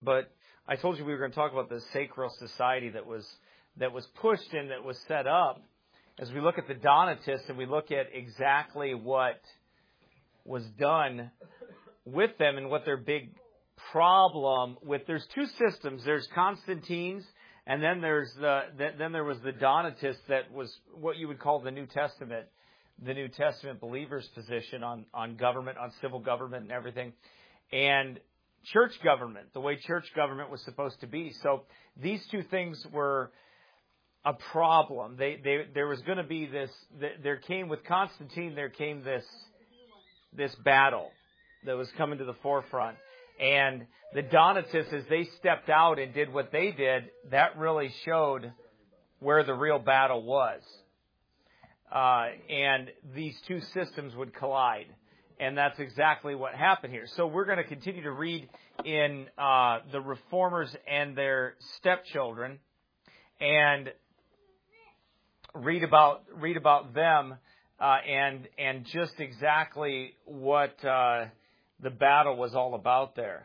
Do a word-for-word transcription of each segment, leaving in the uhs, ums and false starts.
but I told you we were going to talk about the sacral society that was that was pushed and that was set up. As we look at the Donatists and we look at exactly what was done with them and what their big problem with, there's two systems. There's Constantine's, and then there's the then there was the Donatists, that was what you would call the New Testament, the New Testament believers' position on on government, on civil government and everything, and church government, the way church government was supposed to be. So these two things were a problem. They, they, there was going to be this, there came with Constantine, there came this, this battle that was coming to the forefront. And the Donatists, as they stepped out and did what they did, that really showed where the real battle was. Uh, and these two systems would collide. And that's exactly what happened here. So we're going to continue to read in uh, the Reformers and their stepchildren, and read about read about them uh, and and just exactly what uh, the battle was all about there.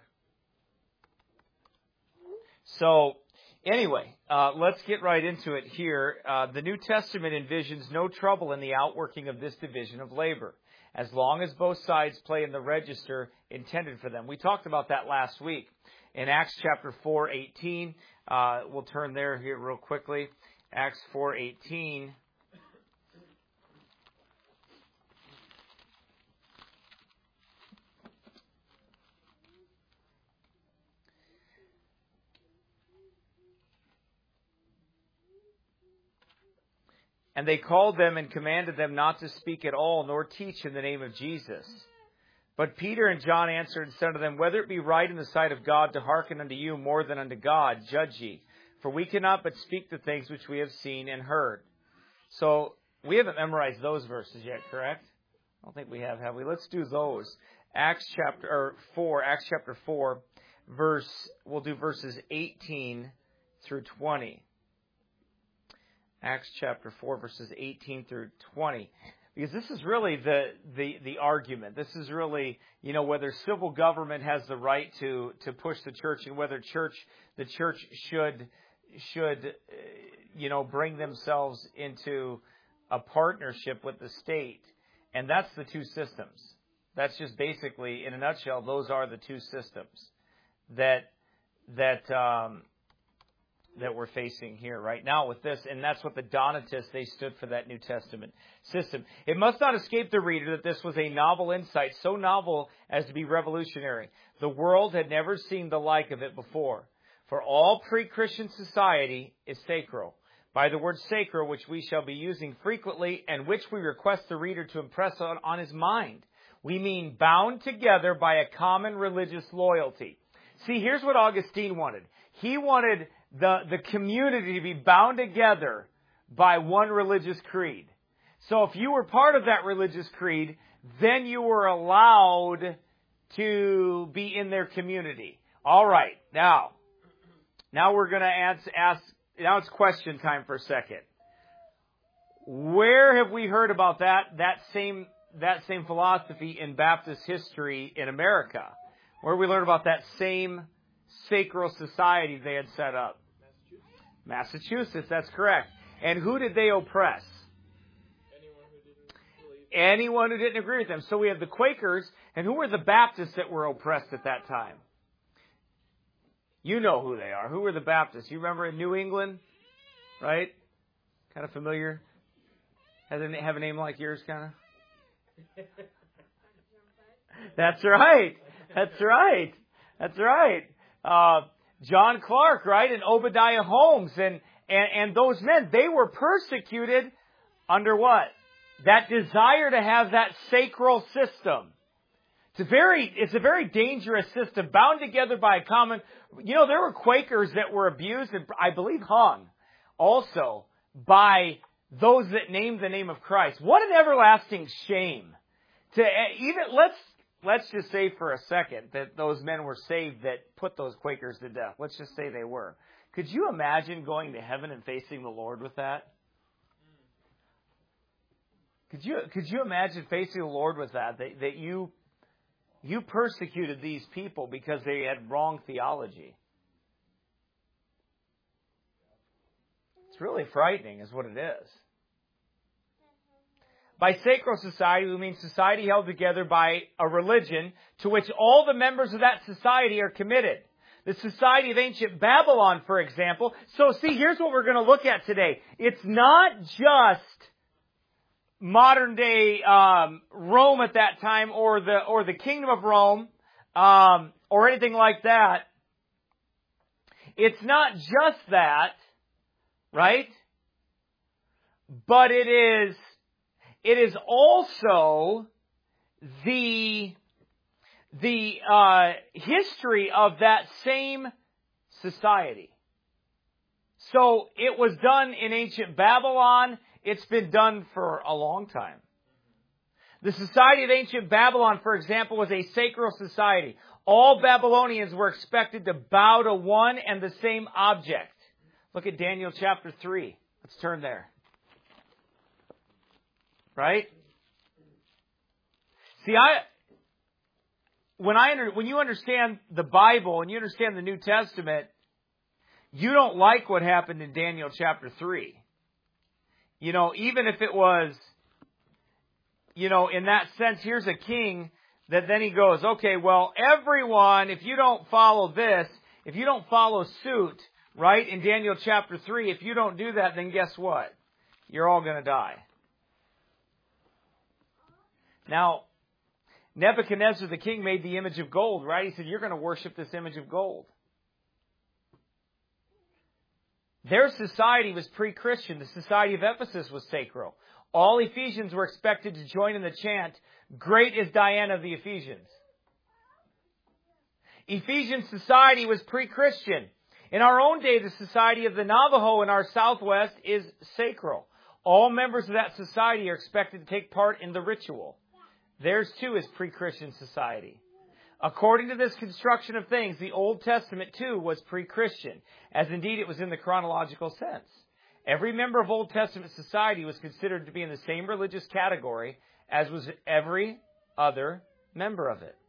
So anyway, uh, let's get right into it here. Uh, the New Testament envisions no trouble in the outworking of this division of labor, as long as both sides play in the register intended for them. We talked about that last week. In Acts chapter four eighteen, uh, we'll turn there here real quickly. Acts four eighteen. And they called them and commanded them not to speak at all, nor teach in the name of Jesus. But Peter and John answered and said to them, whether it be right in the sight of God to hearken unto you more than unto God, judge ye. For we cannot but speak the things which we have seen and heard. So we haven't memorized those verses yet, correct? I don't think we have, have we? Let's do those. Acts chapter or four, Acts chapter four, verse. We'll do verses eighteen through twenty. Acts chapter four, verses eighteen through twenty. Because this is really the, the, the argument. This is really, you know, whether civil government has the right to, to push the church, and whether church the church should should you know bring themselves into a partnership with the state. And that's the two systems. That's just basically, in a nutshell, those are the two systems that that um, that we're facing here right now with this. And that's what the Donatists, they stood for, that New Testament system. It must not escape the reader that this was a novel insight, so novel as to be revolutionary. The world had never seen the like of it before. For all pre-Christian society is sacral. By the word sacral, which we shall be using frequently and which we request the reader to impress on, on his mind, we mean bound together by a common religious loyalty. See, here's what Augustine wanted. He wanted the, the community to be bound together by one religious creed. So if you were part of that religious creed, then you were allowed to be in their community. All right, now, now we're going to ask, ask, now it's question time for a second. Where have we heard about that, that same, that same philosophy in Baptist history in America? Where we learn about that same sacral society they had set up? Massachusetts. Massachusetts, that's correct. And who did they oppress? Anyone who didn't believe. Anyone who didn't agree with them. So we have the Quakers, and who were the Baptists that were oppressed at that time? You know who they are. Who were the Baptists? You remember in New England? Right? Kind of familiar? Has a, have a name like yours, kind of? That's right. That's right. That's right. Uh, John Clark, right? And Obadiah Holmes and, and, and those men, they were persecuted under what? That desire to have that sacral system. It's a very, it's a very dangerous system, bound together by a common, you know, there were Quakers that were abused and I believe hung also by those that named the name of Christ. What an everlasting shame. To even, let's, let's just say for a second that those men were saved that put those Quakers to death. Let's just say they were. Could you imagine going to heaven and facing the Lord with that? Could you, could you imagine facing the Lord with that? That, that you, you persecuted these people because they had wrong theology. It's really frightening is what it is. By sacral society, we mean society held together by a religion to which all the members of that society are committed. The society of ancient Babylon, for example. So see, here's what we're going to look at today. It's not just modern day um, Rome at that time, or the or the kingdom of Rome, um, or anything like that. It's not just that, right? But it is it is also the the uh, history of that same society. So it was done in ancient Babylon. It's been done for a long time. The society of ancient Babylon, for example, was a sacral society. All Babylonians were expected to bow to one and the same object. Look at Daniel chapter three. Let's turn there. Right? See, I when I under, when you understand the Bible and you understand the New Testament, you don't like what happened in Daniel chapter three. You know, even if it was, you know, in that sense, here's a king that then he goes, okay, well, everyone, if you don't follow this, if you don't follow suit, right, in Daniel chapter three, if you don't do that, then guess what? You're all going to die. Now, Nebuchadnezzar the king made the image of gold, right? He said, you're going to worship this image of gold. Their society was pre-Christian. The society of Ephesus was sacral. All Ephesians were expected to join in the chant, "Great is Diana of the Ephesians." Ephesian society was pre-Christian. In our own day, the society of the Navajo in our southwest is sacral. All members of that society are expected to take part in the ritual. Theirs too is pre-Christian society. According to this construction of things, the Old Testament too was pre-Christian, as indeed it was in the chronological sense. Every member of Old Testament society was considered to be in the same religious category as was every other member of it.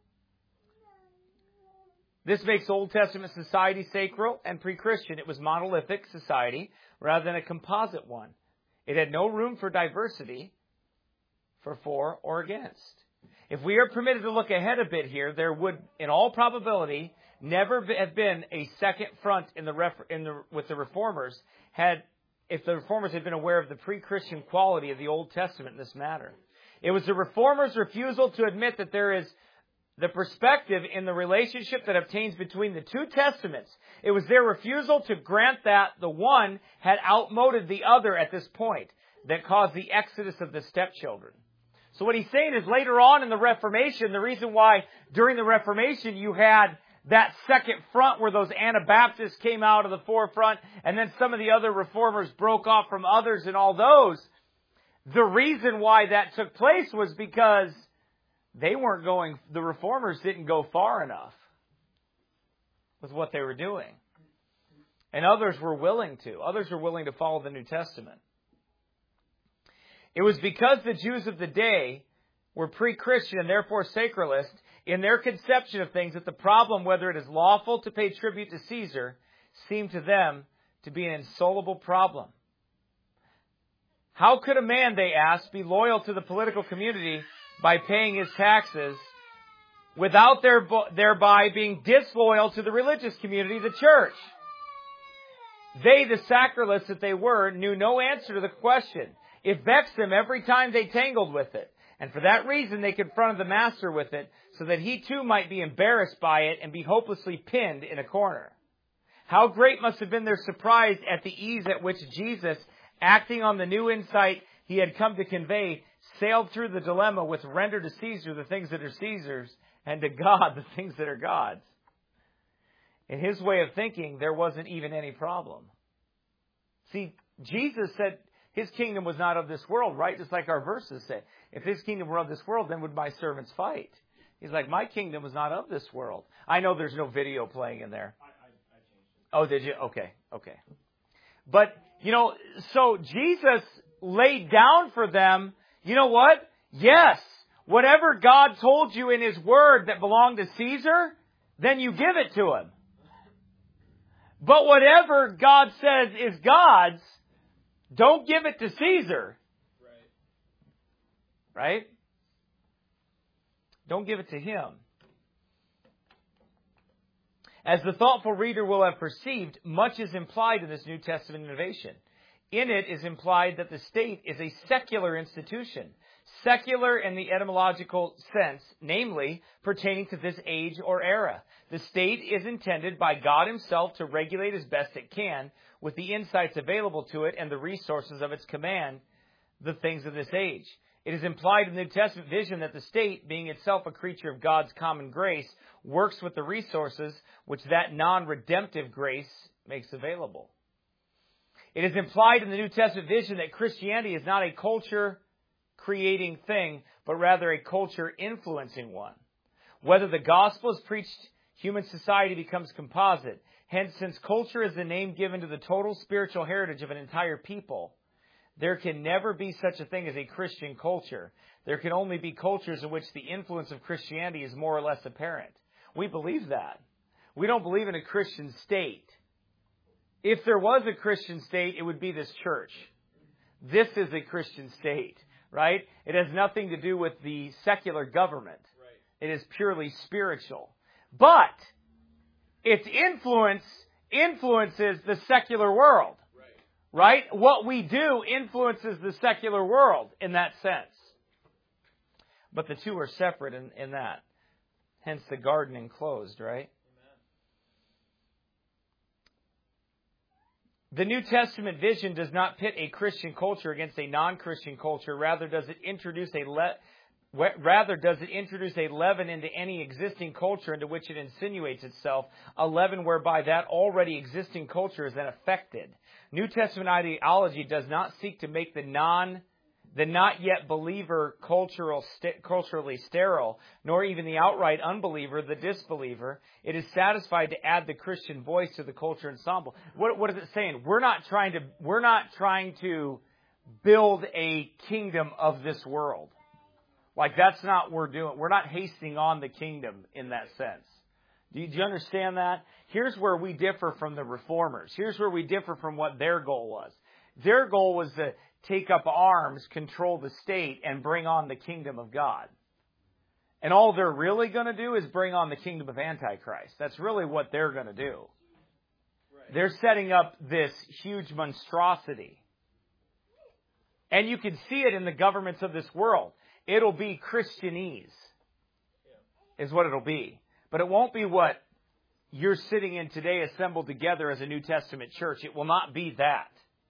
This makes Old Testament society sacral and pre-Christian. It was monolithic society rather than a composite one. It had no room for diversity, for for or against. If we are permitted to look ahead a bit here, there would, in all probability, never have been a second front in the, ref, in the with the Reformers had if the Reformers had been aware of the pre-Christian quality of the Old Testament in this matter. It was the Reformers' refusal to admit that there is the perspective in the relationship that obtains between the two Testaments. It was their refusal to grant that the one had outmoded the other at this point that caused the exodus of the stepchildren. So what he's saying is later on in the Reformation, the reason why during the Reformation you had that second front where those Anabaptists came out of the forefront and then some of the other reformers broke off from others and all those, the reason why that took place was because they weren't going, the reformers didn't go far enough with what they were doing. And others were willing to. Others were willing to follow the New Testament. It was because the Jews of the day were pre-Christian and therefore sacralist in their conception of things that the problem whether it is lawful to pay tribute to Caesar seemed to them to be an insoluble problem. How could a man, they asked, be loyal to the political community by paying his taxes without thereby being disloyal to the religious community, the church? They, the sacralists that they were, knew no answer to the question. It vexed them every time they tangled with it. And for that reason, they confronted the master with it, so that he too might be embarrassed by it and be hopelessly pinned in a corner. How great must have been their surprise at the ease at which Jesus, acting on the new insight he had come to convey, sailed through the dilemma with render to Caesar the things that are Caesar's, and to God the things that are God's. In his way of thinking, there wasn't even any problem. See, Jesus said his kingdom was not of this world, right? Just like our verses say. If his kingdom were of this world, then would my servants fight? He's like, my kingdom was not of this world. I know there's no video playing in there. I, I, I changed it. Oh, did you? Okay, okay. But, you know, so Jesus laid down for them, you know what? Yes, whatever God told you in his word that belonged to Caesar, then you give it to him. But whatever God says is God's, Don't give it to Caesar. Right. Right? Don't give it to him. As the thoughtful reader will have perceived, much is implied in this New Testament innovation. In it is implied that the state is a secular institution. Secular in the etymological sense, namely, pertaining to this age or era. The state is intended by God Himself to regulate as best it can, with the insights available to it and the resources of its command, the things of this age. It is implied in the New Testament vision that the state, being itself a creature of God's common grace, works with the resources which that non-redemptive grace makes available. It is implied in the New Testament vision that Christianity is not a culture-creating thing, but rather a culture-influencing one. Whether the gospel is preached, human society becomes composite. Hence, since culture is the name given to the total spiritual heritage of an entire people, there can never be such a thing as a Christian culture. There can only be cultures in which the influence of Christianity is more or less apparent. We believe that. We don't believe in a Christian state. If there was a Christian state, it would be this church. This is a Christian state, right? It has nothing to do with the secular government. Right. It is purely spiritual. But its influence influences the secular world. Right? What we do influences the secular world in that sense. But the two are separate in, in that. Hence the garden enclosed, right? Amen. The New Testament vision does not pit a Christian culture against a non-Christian culture. Rather, does it introduce a le- Rather, does it introduce a leaven into any existing culture into which it insinuates itself, a leaven whereby that already existing culture is then affected. New Testament ideology does not seek to make the non, the not yet believer cultural, st- culturally sterile, nor even the outright unbeliever, the disbeliever. It is satisfied to add the Christian voice to the culture ensemble. What, what is it saying? We're not trying to, we're not trying to build a kingdom of this world. Like, that's not what we're doing. We're not hastening on the kingdom in that sense. Do you, do you understand that? Here's where we differ from the reformers. Here's where we differ from what their goal was. Their goal was to take up arms, control the state, and bring on the kingdom of God. And all they're really going to do is bring on the kingdom of Antichrist. That's really what they're going to do. They're setting up this huge monstrosity. And you can see it in the governments of this world. It'll be Christianese, is what it'll be. But it won't be what you're sitting in today assembled together as a New Testament church. It will not be that.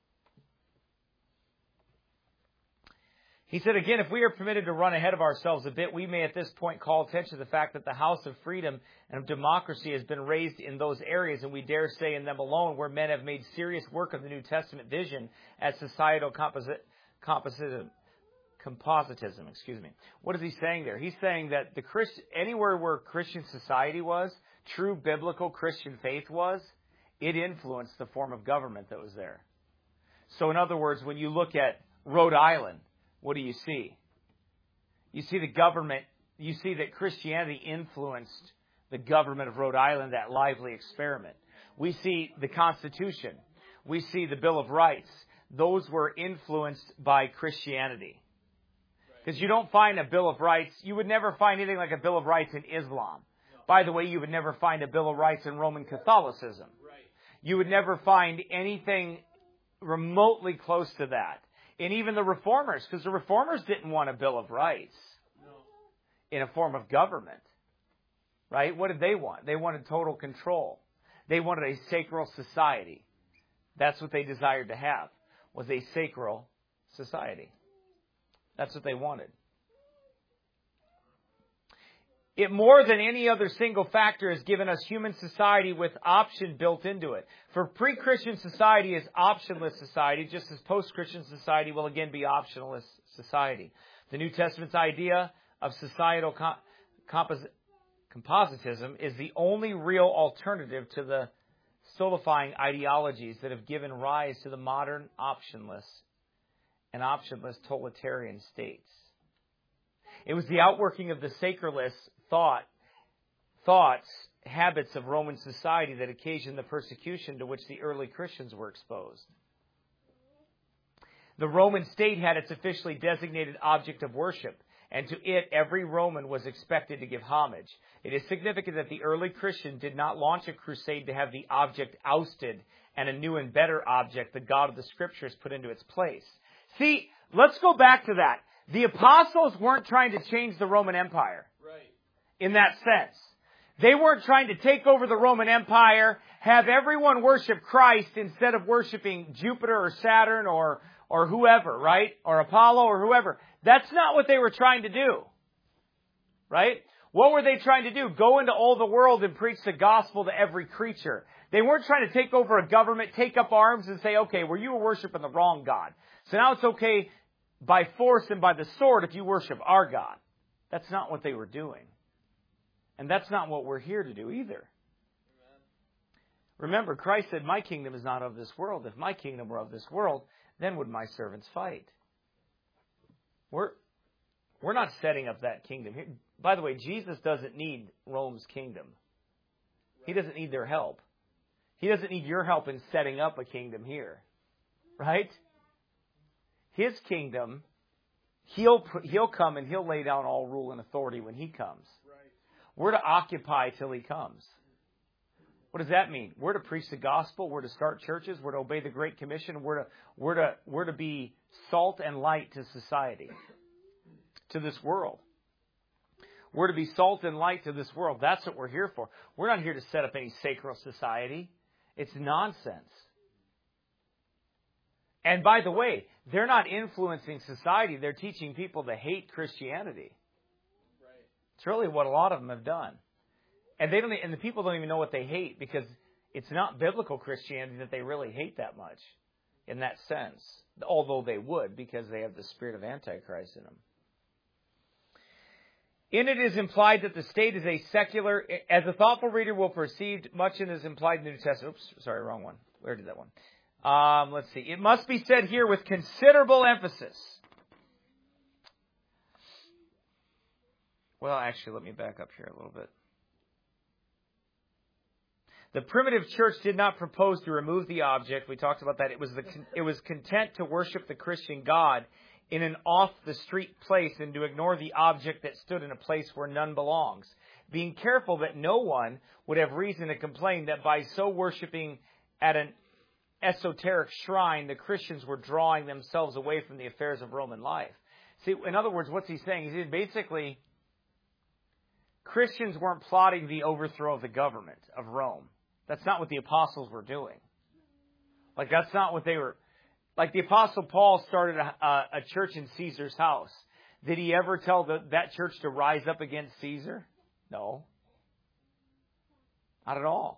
He said again, if we are permitted to run ahead of ourselves a bit, we may at this point call attention to the fact that the house of freedom and of democracy has been raised in those areas, and we dare say in them alone, where men have made serious work of the New Testament vision as societal composit, compositism. Compositism, excuse me. What is he saying there? He's saying that the Christ, anywhere where Christian society was, true biblical Christian faith was, it influenced the form of government that was there. So in other words, when you look at Rhode Island, what do you see? You see the government, you see that Christianity influenced the government of Rhode Island, that lively experiment. We see the Constitution. We see the Bill of Rights. Those were influenced by Christianity. Because you don't find a Bill of Rights, you would never find anything like a Bill of Rights in Islam. No. By the way, you would never find a Bill of Rights in Roman Catholicism. Right. You would never find anything remotely close to that. And even the Reformers, because the Reformers didn't want a Bill of Rights no. in a form of government. Right? What did they want? They wanted total control. They wanted a sacral society. That's what they desired to have, was a sacral society. That's what they wanted. It more than any other single factor has given us human society with option built into it. For pre-Christian society is optionless society, just as post-Christian society will again be optionalist society. The New Testament's idea of societal com- compos- compositism is the only real alternative to the stultifying ideologies that have given rise to the modern optionless and optionless totalitarian states. It was the outworking of the sacralist thought, thoughts, habits of Roman society that occasioned the persecution to which the early Christians were exposed. The Roman state had its officially designated object of worship, and to it every Roman was expected to give homage. It is significant that the early Christian did not launch a crusade to have the object ousted and a new and better object, the God of the Scriptures, put into its place. See, let's go back to that. The apostles weren't trying to change the Roman Empire. Right. In that sense. They weren't trying to take over the Roman Empire, have everyone worship Christ instead of worshiping Jupiter or Saturn or, or whoever, right? Or Apollo or whoever. That's not what they were trying to do. Right? What were they trying to do? Go into all the world and preach the gospel to every creature. They weren't trying to take over a government, take up arms and say, okay, well, you were worshiping the wrong God. So now it's okay by force and by the sword if you worship our God. That's not what they were doing. And that's not what we're here to do either. Amen. Remember, Christ said, my kingdom is not of this world. If my kingdom were of this world, then would my servants fight. We're, we're not setting up that kingdom here. By the way, Jesus doesn't need Rome's kingdom. He doesn't need their help. He doesn't need your help in setting up a kingdom here. Right? His kingdom, he'll, he'll come and he'll lay down all rule and authority when he comes. We're to occupy till he comes. What does that mean? We're to preach the gospel. We're to start churches. We're to obey the Great Commission. We're to, we're to, we're to be salt and light to society, to this world. We're to be salt and light to this world. That's what we're here for. We're not here to set up any sacred society. It's nonsense. And by the way, they're not influencing society. They're teaching people to hate Christianity. It's really what a lot of them have done. And they don't, and the people don't even know what they hate because it's not biblical Christianity that they really hate that much in that sense. Although they would because they have the spirit of Antichrist in them. In it is implied that the state is a secular, as a thoughtful reader will perceive, much in is implied in the New Testament. Oops, sorry, wrong one. Where did that one? Um, let's see. It must be said here with considerable emphasis. Well, actually, let me back up here a little bit. The primitive church did not propose to remove the object. We talked about that. It was the, it was content to worship the Christian God in an off-the-street place and to ignore the object that stood in a place where none belongs, being careful that no one would have reason to complain that by so worshiping at an esoteric shrine, the Christians were drawing themselves away from the affairs of Roman life. See, in other words, what's he saying? He's saying basically, Christians weren't plotting the overthrow of the government of Rome. That's not what the apostles were doing. Like, that's not what they were... Like, the apostle Paul started a, a, a church in Caesar's house. Did he ever tell the, that church to rise up against Caesar? No. Not at all.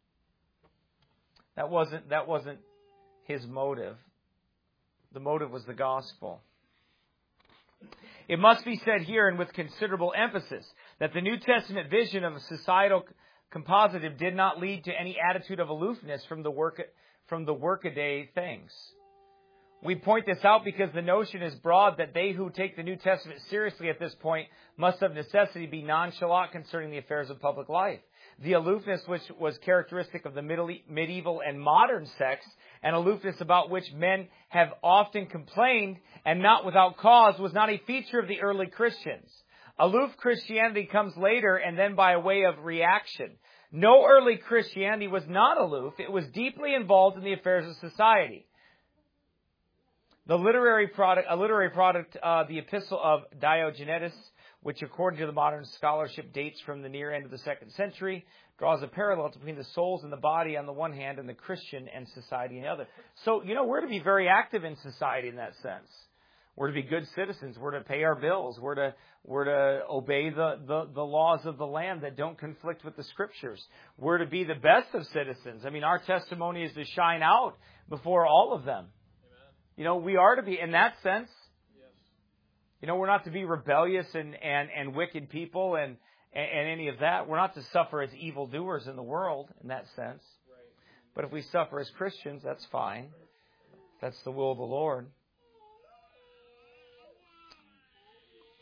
That wasn't, that wasn't his motive. The motive was the gospel. It must be said here, and with considerable emphasis, that the New Testament vision of a societal compositive did not lead to any attitude of aloofness from the work from the workaday things. We point this out because the notion is broad that they who take the New Testament seriously at this point must of necessity be nonchalant concerning the affairs of public life. The aloofness which was characteristic of the middle, medieval and modern sects, and aloofness about which men have often complained, and not without cause, was not a feature of the early Christians. Aloof Christianity comes later and then by way of reaction. No early Christianity was not aloof. It was deeply involved in the affairs of society. The literary product, a literary product, uh, the Epistle of Diogenes, which according to the modern scholarship dates from the near end of the second century, draws a parallel between the souls and the body on the one hand and the Christian and society on the other. So, you know, we're to be very active in society in that sense. We're to be good citizens. We're to pay our bills. We're to we're to obey the, the, the laws of the land that don't conflict with the Scriptures. We're to be the best of citizens. I mean, our testimony is to shine out before all of them. Amen. You know, we are to be, in that sense, yes. You know, we're not to be rebellious and, and, and wicked people and, and, and any of that. We're not to suffer as evildoers in the world in that sense. Right. But if we suffer as Christians, that's fine. That's the will of the Lord.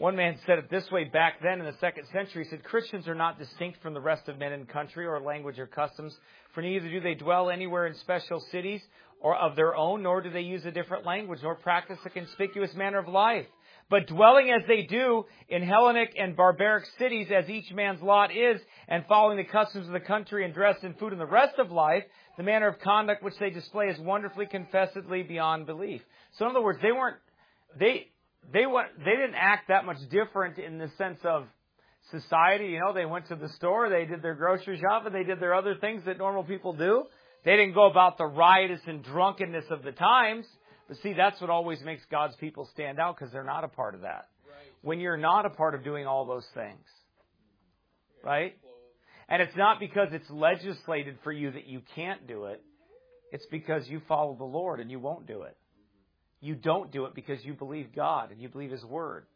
One man said it this way back then in the second century. He said, Christians are not distinct from the rest of men in country or language or customs, for neither do they dwell anywhere in special cities or of their own, nor do they use a different language, nor practice a conspicuous manner of life. But dwelling as they do in Hellenic and barbaric cities, as each man's lot is, and following the customs of the country and dress and food and the rest of life, the manner of conduct which they display is wonderfully, confessedly beyond belief. So in other words, they weren't, they, they went, they didn't act that much different in the sense of society. You know, they went to the store, they did their grocery shopping, they did their other things that normal people do. They didn't go about the riotous and drunkenness of the times. But see, that's what always makes God's people stand out, because they're not a part of that. Right. When you're not a part of doing all those things. Right? And it's not because it's legislated for you that you can't do it. It's because you follow the Lord and you won't do it. You don't do it because you believe God and you believe His Word.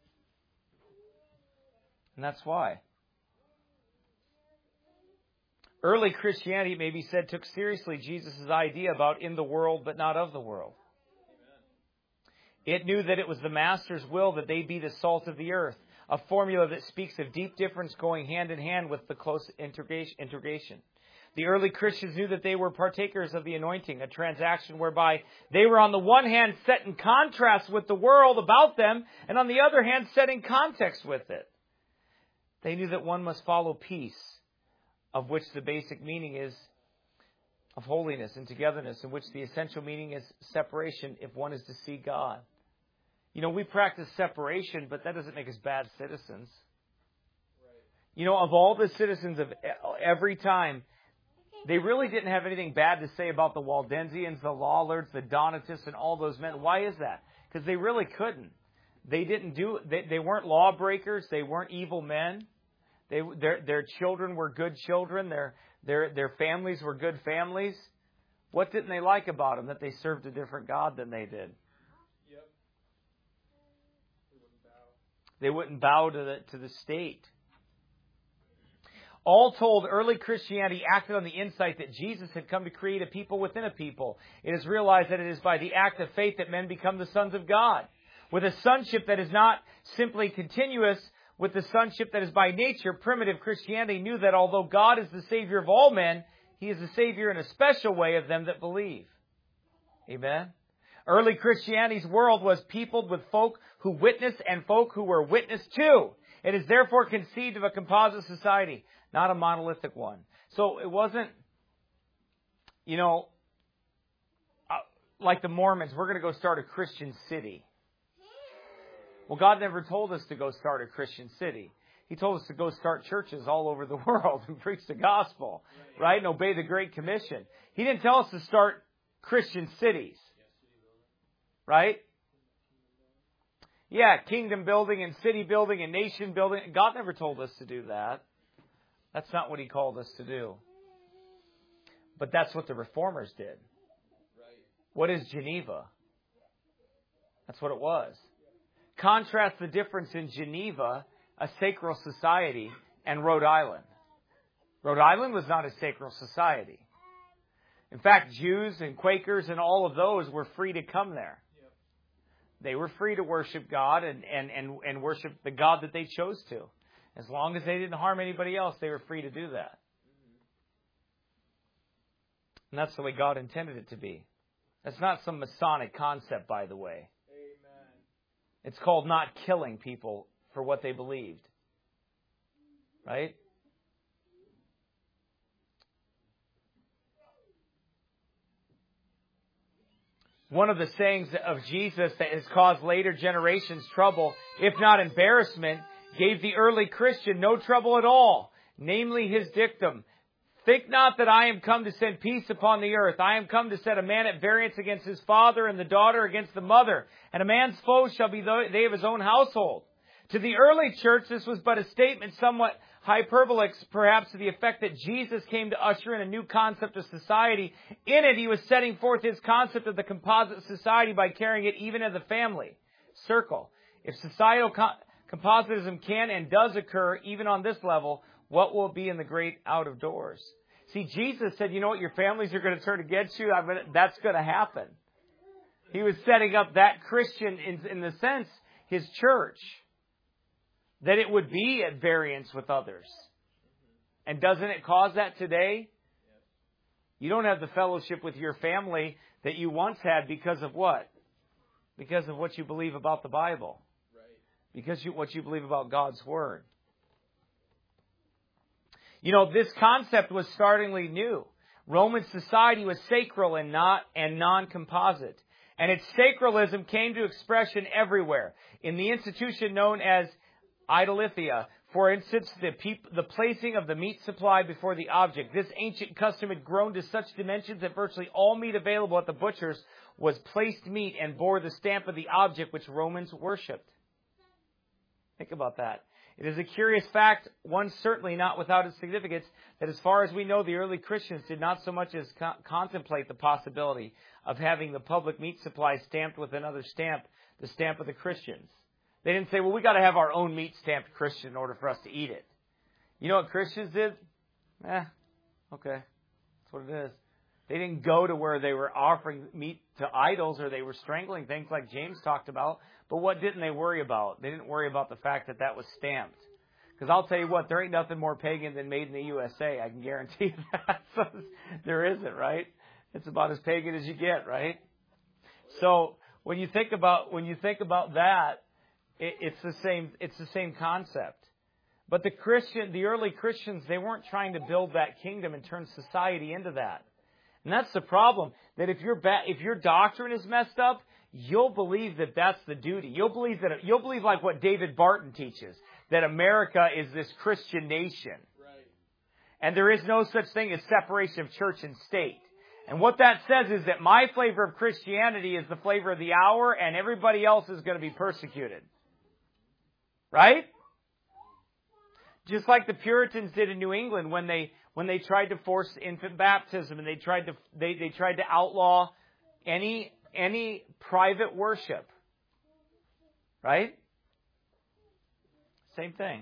And that's why. Early Christianity, it may be said, took seriously Jesus' idea about in the world but not of the world. It knew that it was the Master's will that they be the salt of the earth, a formula that speaks of deep difference going hand in hand with the close integration. The early Christians knew that they were partakers of the anointing, a transaction whereby they were on the one hand set in contrast with the world about them, and on the other hand set in context with it. They knew that one must follow peace, of which the basic meaning is of holiness and togetherness, in which the essential meaning is separation if one is to see God. You know, we practice separation, but that doesn't make us bad citizens. Right. You know, of all the citizens of every time, they really didn't have anything bad to say about the Waldensians, the Lollards, the Donatists, and all those men. Why is that? Because they really couldn't. They didn't do. They, they weren't lawbreakers. They weren't evil men. They their their children were good children. Their their their families were good families. What didn't they like about them? That they served a different God than they did. Yep. They wouldn't bow. They wouldn't bow to the to the state. All told, early Christianity acted on the insight that Jesus had come to create a people within a people. It is realized that it is by the act of faith that men become the sons of God. With a sonship that is not simply continuous with the sonship that is by nature, primitive Christianity knew that although God is the Savior of all men, He is the Savior in a special way of them that believe. Amen? Early Christianity's world was peopled with folk who witnessed and folk who were witnessed to. It is therefore conceived of a composite society, not a monolithic one. So it wasn't, you know, uh, like the Mormons, we're going to go start a Christian city. Well, God never told us to go start a Christian city. He told us to go start churches all over the world and preach the gospel, right? And obey the Great Commission. He didn't tell us to start Christian cities, right? Yeah, kingdom building and city building and nation building. God never told us to do that. That's not what He called us to do. But that's what the Reformers did. What is Geneva? That's what it was. Contrast the difference in Geneva, a sacral society, and Rhode Island. Rhode Island was not a sacral society. In fact, Jews and Quakers and all of those were free to come there. They were free to worship God and, and, and, and worship the God that they chose to. As long as they didn't harm anybody else, they were free to do that. And that's the way God intended it to be. That's not some Masonic concept, by the way. Amen. It's called not killing people for what they believed. Right? One of the sayings of Jesus that has caused later generations trouble, if not embarrassment, gave the early Christian no trouble at all. Namely his dictum, "Think not that I am come to send peace upon the earth. I am come to set a man at variance against his father, and the daughter against the mother. And a man's foes shall be they of his own household." To the early church, this was but a statement somewhat hyperbolic, perhaps to the effect that Jesus came to usher in a new concept of society. In it, He was setting forth His concept of the composite society by carrying it even in the family circle. If societal co- compositism can and does occur even on this level, what will it be in the great out of doors? See, Jesus said, you know what, your families are going to turn against you. I mean, that's going to happen. He was setting up that Christian, in, in the sense, His church. that it would be at variance with others. And doesn't it cause that today? You don't have the fellowship with your family that you once had because of what? Because of what you believe about the Bible. Because you, what you believe about God's Word. You know, this concept was startlingly new. Roman society was sacral and not and non-composite. And its sacralism came to expression everywhere. In the institution known as idolithia, for instance, the, peop- the placing of the meat supply before the object. This ancient custom had grown to such dimensions that virtually all meat available at the butcher's was placed meat and bore the stamp of the object which Romans worshipped. Think about that. It is a curious fact, one certainly not without its significance, that as far as we know, the early Christians did not so much as co- contemplate the possibility of having the public meat supply stamped with another stamp, the stamp of the Christians. They didn't say, well, we got to have our own meat stamped Christian in order for us to eat it. You know what Christians did? Eh, okay. That's what it is. They didn't go to where they were offering meat to idols or they were strangling things like James talked about. But what didn't they worry about? They didn't worry about the fact that that was stamped. Because I'll tell you what, there ain't nothing more pagan than made in the U S A. I can guarantee that. So, there isn't, right? It's about as pagan as you get, right? So when you think about when you think about that, it, it's the same. It's the same concept. But the Christian, the early Christians, they weren't trying to build that kingdom and turn society into that. And that's the problem. That if your ba- if your doctrine is messed up, you'll believe that that's the duty. You'll believe that you'll believe like what David Barton teaches, that America is this Christian nation. Right. And there is no such thing as separation of church and state. And what that says is that my flavor of Christianity is the flavor of the hour and everybody else is going to be persecuted. Right? Just like the Puritans did in New England when they when they tried to force infant baptism and they tried to they, they tried to outlaw any any private worship. Right? Same thing.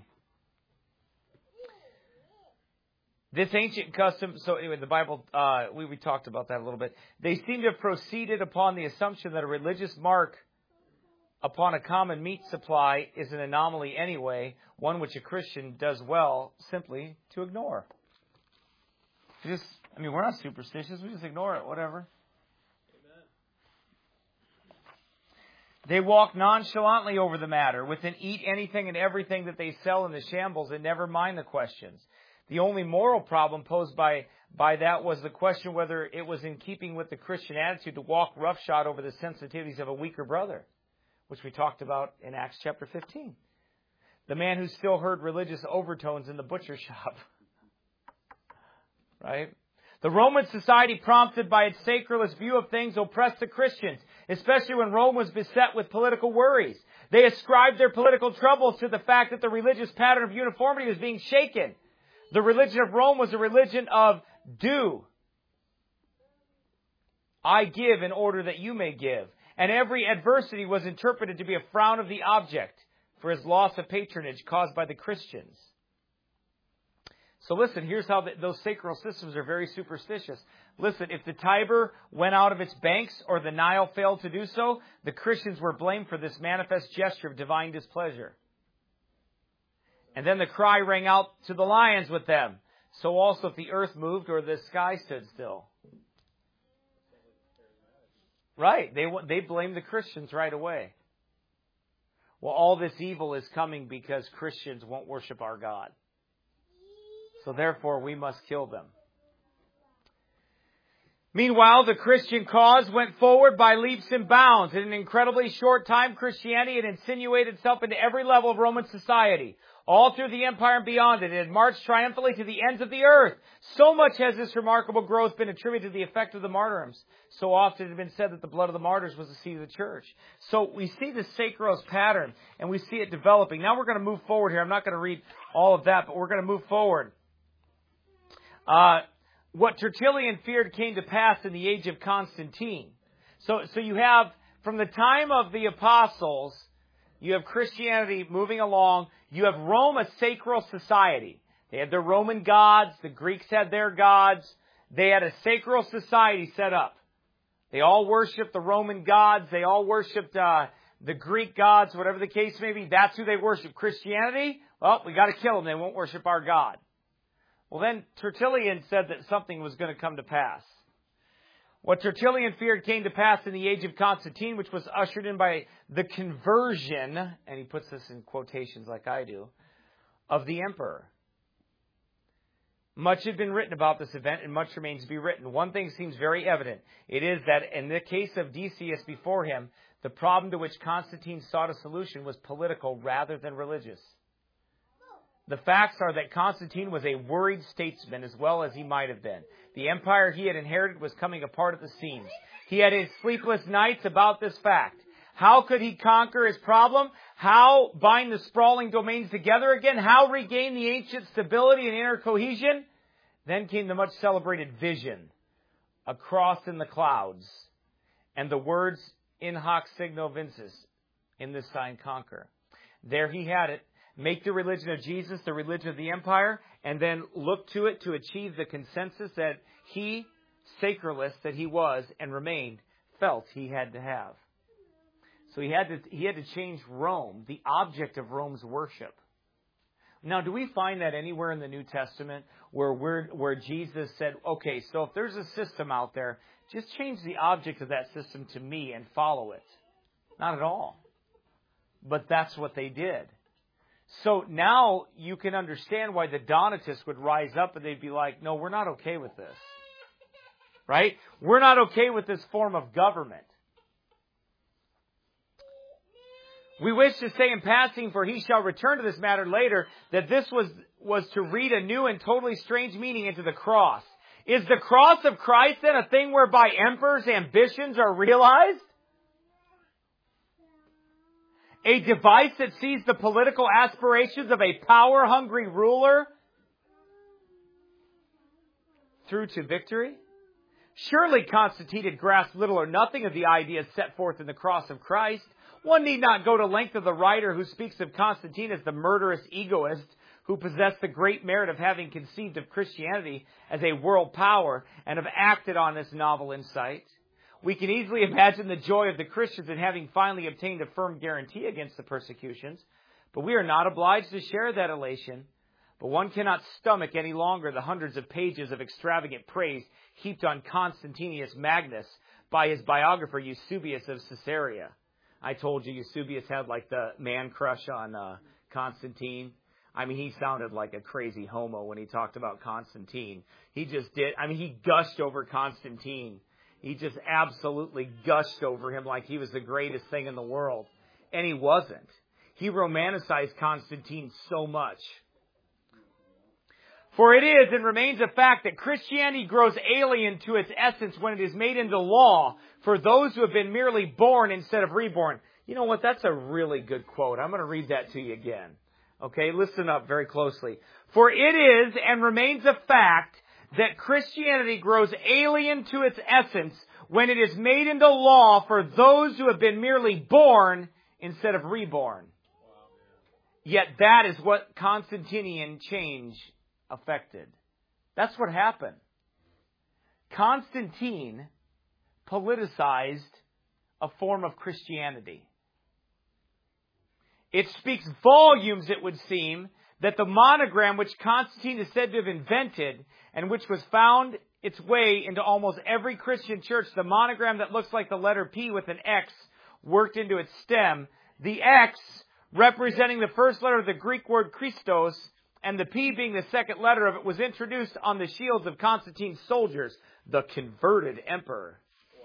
This ancient custom, so anyway, the Bible, uh, we, we talked about that a little bit. They seem to have proceeded upon the assumption that a religious mark upon a common meat supply is an anomaly anyway, one which a Christian does well simply to ignore. Just, I mean, we're not superstitious, we just ignore it, whatever. Amen. They walk nonchalantly over the matter, with an eat anything and everything that they sell in the shambles and never mind the questions. The only moral problem posed by, by that was the question whether it was in keeping with the Christian attitude to walk roughshod over the sensitivities of a weaker brother, which we talked about in Acts chapter fifteen. The man who still heard religious overtones in the butcher shop. Right? The Roman society, prompted by its sacralist view of things, oppressed the Christians, especially when Rome was beset with political worries. They ascribed their political troubles to the fact that the religious pattern of uniformity was being shaken. The religion of Rome was a religion of do. I give in order that you may give. And every adversity was interpreted to be a frown of the object for his loss of patronage caused by the Christians. So listen, here's how the, those sacral systems are very superstitious. Listen, if the Tiber went out of its banks or the Nile failed to do so, the Christians were blamed for this manifest gesture of divine displeasure. And then the cry rang out to the lions with them. So also if the earth moved or the sky stood still. Right. They they blamed the Christians right away. Well, all this evil is coming because Christians won't worship our God. So therefore we must kill them. Meanwhile, the Christian cause went forward by leaps and bounds. In an incredibly short time, Christianity had insinuated itself into every level of Roman society. All through the empire and beyond it, it had marched triumphantly to the ends of the earth. So much has this remarkable growth been attributed to the effect of the martyrdoms. So often it had been said that the blood of the martyrs was the seed of the church. So we see the sacros pattern, and we see it developing. Now we're going to move forward here. I'm not going to read all of that, but we're going to move forward. Uh, what Tertullian feared came to pass in the age of Constantine. So, so you have, from the time of the apostles, you have Christianity moving along. You have Rome, a sacral society. They had their Roman gods. The Greeks had their gods. They had a sacral society set up. They all worshipped the Roman gods. They all worshipped uh, the Greek gods, whatever the case may be, that's who they worship. Christianity, well, we got to kill them. They won't worship our God. Well, then Tertullian said that something was going to come to pass. What Tertullian feared came to pass in the age of Constantine, which was ushered in by the conversion, and he puts this in quotations like I do, of the emperor. Much had been written about this event, and much remains to be written. One thing seems very evident. It is that in the case of Decius before him, the problem to which Constantine sought a solution was political rather than religious. The facts are that Constantine was a worried statesman as well as he might have been. The empire he had inherited was coming apart at the seams. He had his sleepless nights about this fact. How could he conquer his problem? How bind the sprawling domains together again? How regain the ancient stability and inner cohesion? Then came the much celebrated vision, a cross in the clouds, and the words, in hoc signo vinces, in this sign conquer. There he had it. Make the religion of Jesus the religion of the empire, and then look to it to achieve the consensus that he, sacralist that he was and remained, felt he had to have. So he had to he had to change Rome, the object of Rome's worship. Now, do we find that anywhere in the New Testament where we're, where Jesus said, okay, so if there's a system out there, just change the object of that system to me and follow it? Not at all. But that's what they did. So now you can understand why the Donatists would rise up and they'd be like, no, we're not okay with this. Right? We're not okay with this form of government. We wish to say in passing, for he shall return to this matter later, that this was, was to read a new and totally strange meaning into the cross. Is the cross of Christ then a thing whereby emperors' ambitions are realized? A device that sees the political aspirations of a power-hungry ruler through to victory? Surely Constantine had grasped little or nothing of the ideas set forth in the cross of Christ. One need not go to length of the writer who speaks of Constantine as the murderous egoist who possessed the great merit of having conceived of Christianity as a world power and have acted on this novel insight. We can easily imagine the joy of the Christians in having finally obtained a firm guarantee against the persecutions, but we are not obliged to share that elation. But one cannot stomach any longer the hundreds of pages of extravagant praise heaped on Constantius Magnus by his biographer Eusebius of Caesarea. I told you Eusebius had like the man crush on uh, Constantine. I mean, he sounded like a crazy homo when he talked about Constantine. He just did. I mean, he gushed over Constantine. He just absolutely gushed over him like he was the greatest thing in the world. And he wasn't. He romanticized Constantine so much. For it is and remains a fact that Christianity grows alien to its essence when it is made into law for those who have been merely born instead of reborn. You know what? That's a really good quote. I'm going to read that to you again. Okay, listen up very closely. For it is and remains a fact that Christianity grows alien to its essence when it is made into law for those who have been merely born instead of reborn. Yet that is what Constantinian change affected. That's what happened. Constantine politicized a form of Christianity. It speaks volumes, it would seem, that the monogram which Constantine is said to have invented and which was found its way into almost every Christian church, the monogram that looks like the letter P with an X worked into its stem, the X representing the first letter of the Greek word Christos, and the P being the second letter of it, was introduced on the shields of Constantine's soldiers, the converted emperor.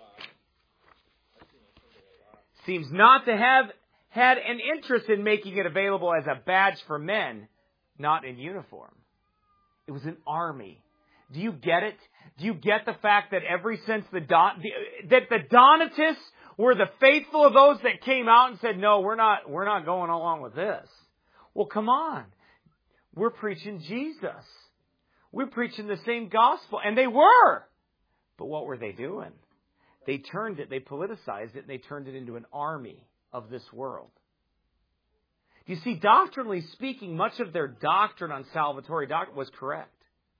Seems not to have had an interest in making it available as a badge for men, not in uniform. It was an army. Do you get it? Do you get the fact that ever since the Don, the, that the Donatists were the faithful of those that came out and said, no, we're not, we're not going along with this. Well, come on. We're preaching Jesus. We're preaching the same gospel. And they were. But what were they doing? They turned it, they politicized it, and they turned it into an army of this world. You see, doctrinally speaking, much of their doctrine on salvatory doctrine was correct.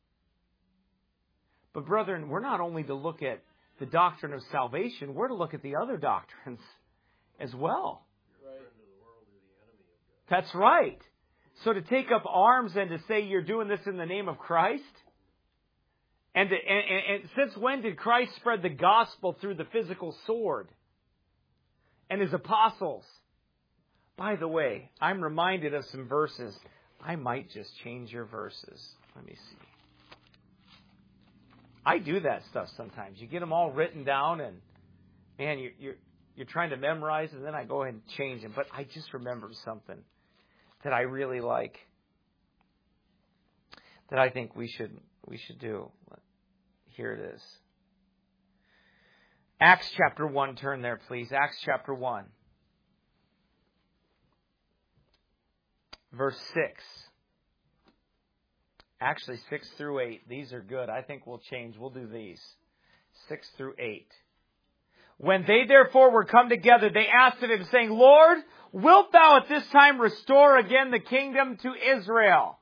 But brethren, we're not only to look at the doctrine of salvation, we're to look at the other doctrines as well. That's right. So to take up arms and to say you're doing this in the name of Christ? And, to, and, and, and since when did Christ spread the gospel through the physical sword? And His apostles? By the way, I'm reminded of some verses. I might just change your verses. Let me see. I do that stuff sometimes. You get them all written down and, man, you're, you're, you're trying to memorize and then I go ahead and change them. But I just remembered something that I really like, that I think we should we should do. Here it is. Acts chapter one, turn there please. Acts chapter one. Verse six. Actually, six through eight. These are good. I think we'll change. We'll do these. Six through eight. When they therefore were come together, they asked of Him, saying, Lord, wilt Thou at this time restore again the kingdom to Israel?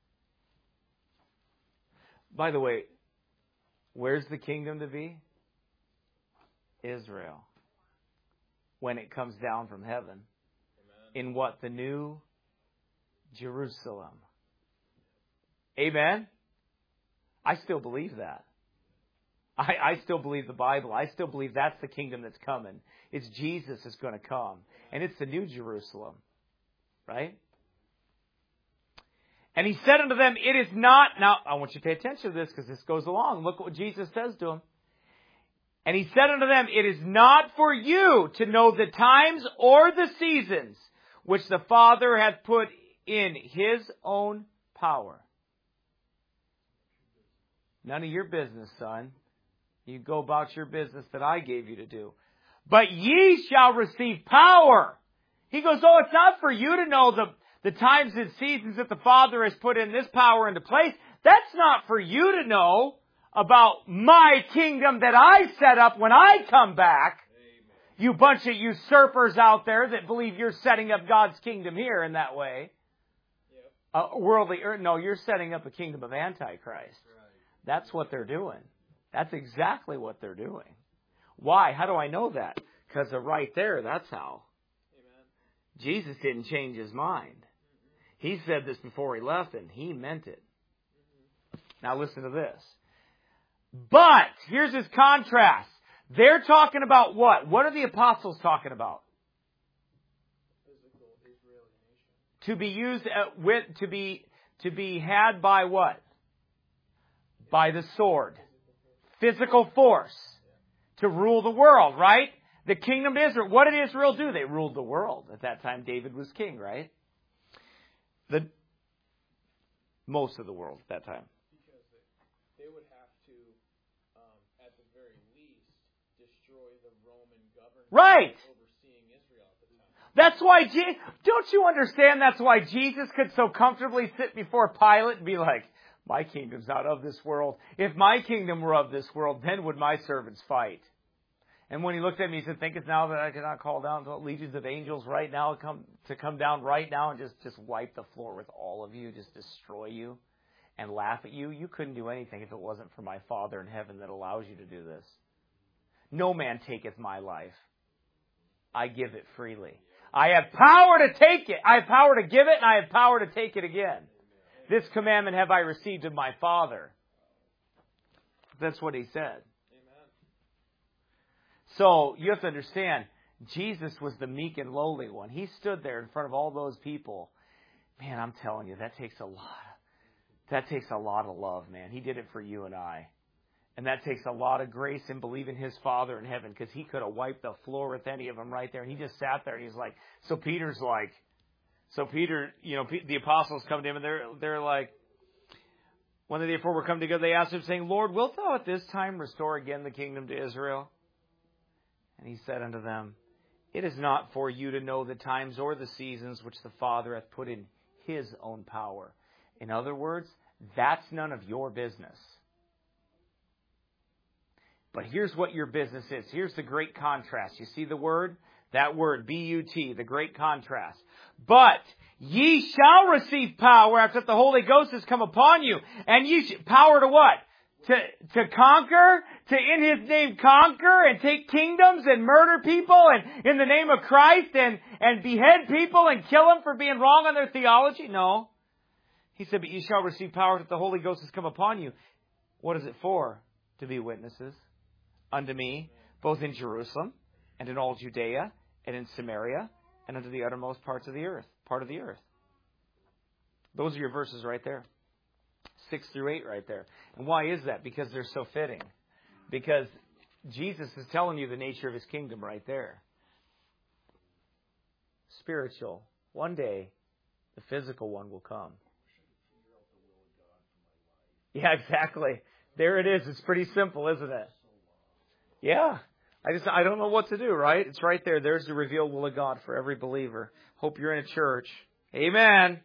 By the way, where's the kingdom to be? Israel. When it comes down from heaven. Amen. In what? The new Jerusalem. Amen? I still believe that. I, I still believe the Bible. I still believe that's the kingdom that's coming. It's Jesus is going to come. And it's the new Jerusalem. Right? And He said unto them, it is not... Now, I want you to pay attention to this because this goes along. Look what Jesus says to them. And He said unto them, it is not for you to know the times or the seasons which the Father hath put in His own power. None of your business, son. You go about your business that I gave you to do. But ye shall receive power. He goes, oh, it's not for you to know the, the times and seasons that the Father has put in this power into place. That's not for you to know about my kingdom that I set up when I come back. Amen. You bunch of usurpers out there that believe you're setting up God's kingdom here in that way. Yep. Uh, worldly, no, you're setting up a kingdom of Antichrist. Right. That's what they're doing. That's exactly what they're doing. Why? How do I know that? Because right there, that's how. Amen. Jesus didn't change His mind. Mm-hmm. He said this before He left, and He meant it. Mm-hmm. Now listen to this. But, here's His contrast. They're talking about what? What are the apostles talking about? Physical Israeli nation. To be used, uh, with, to be, to be had by what? By the sword. Physical force. To rule the world, right? The kingdom of Israel. What did Israel do? They ruled the world. At that time, David was king, right? The most of the world at that time. Because they, they would have to, um, at the very least, destroy the Roman government. Right. Overseeing Israel at the time. That's why, Je- don't you understand that's why Jesus could so comfortably sit before Pilate and be like, my kingdom's not of this world. If my kingdom were of this world, then would my servants fight. And when He looked at me, He said, thinkest now that I cannot call down legions of angels right now come to come down right now and just, just wipe the floor with all of you, just destroy you and laugh at you? You couldn't do anything if it wasn't for my Father in heaven that allows you to do this. No man taketh my life. I give it freely. I have power to take it. I have power to give it, and I have power to take it again. This commandment have I received of my Father. That's what He said. Amen. So you have to understand, Jesus was the meek and lowly one. He stood there in front of all those people. Man, I'm telling you, that takes a lot. That takes a lot of love, man. He did it for you and I. And that takes a lot of grace and believing His Father in heaven, because He could have wiped the floor with any of them right there. And He just sat there and He's like, so Peter's like, So Peter, you know, the apostles come to Him and they're they're like, when they therefore were come together, they asked Him, saying, Lord, wilt Thou at this time restore again the kingdom to Israel? And He said unto them, it is not for you to know the times or the seasons which the Father hath put in His own power. In other words, that's none of your business. But here's what your business is. Here's the great contrast. You see the word? That word, B U T, the great contrast. But ye shall receive power after the Holy Ghost has come upon you. And ye sh- power to what? To, to conquer, to in His name conquer and take kingdoms and murder people and in the name of Christ and, and behead people and kill them for being wrong on their theology? No. He said, but you shall receive power that the Holy Ghost has come upon you. What is it for? To be witnesses unto me, both in Jerusalem and in all Judea and in Samaria and unto the uttermost parts of the earth, part of the earth. Those are your verses right there. Six through eight right there. And why is that? Because they're so fitting. Because Jesus is telling you the nature of His kingdom right there. Spiritual. One day, the physical one will come. Yeah, exactly. There it is. It's pretty simple, isn't it? Yeah. I just, I don't know what to do, right? It's right there. There's the revealed will of God for every believer. Hope you're in a church. Amen.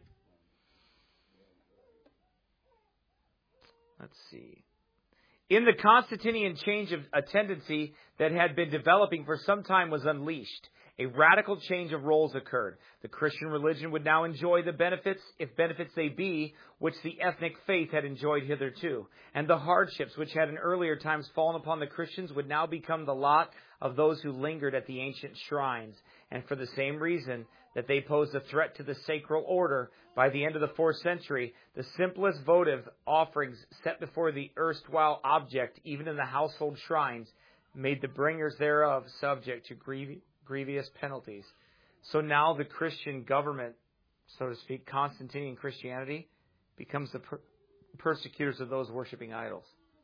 Let's see. In the Constantinian change of a tendency that had been developing for some time was unleashed. A radical change of roles occurred. The Christian religion would now enjoy the benefits, if benefits they be, which the ethnic faith had enjoyed hitherto. And the hardships which had in earlier times fallen upon the Christians would now become the lot of those who lingered at the ancient shrines. And for the same reason that they posed a threat to the sacral order, by the end of the fourth century, the simplest votive offerings set before the erstwhile object, even in the household shrines, made the bringers thereof subject to grievous grievous penalties. So now the Christian government, so to speak, Constantinian Christianity, becomes the per- persecutors of those worshiping idols.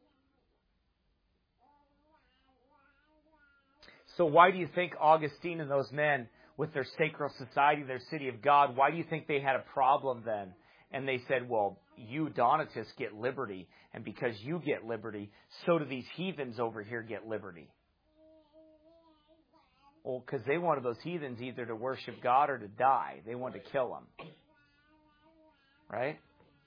So why do you think Augustine and those men, with their sacral society, their city of God, why do you think they had a problem then? And they said, well, you Donatists get liberty, and because you get liberty, so do these heathens over here get liberty. Well, because they wanted those heathens either to worship God or to die. They wanted to kill them. Right?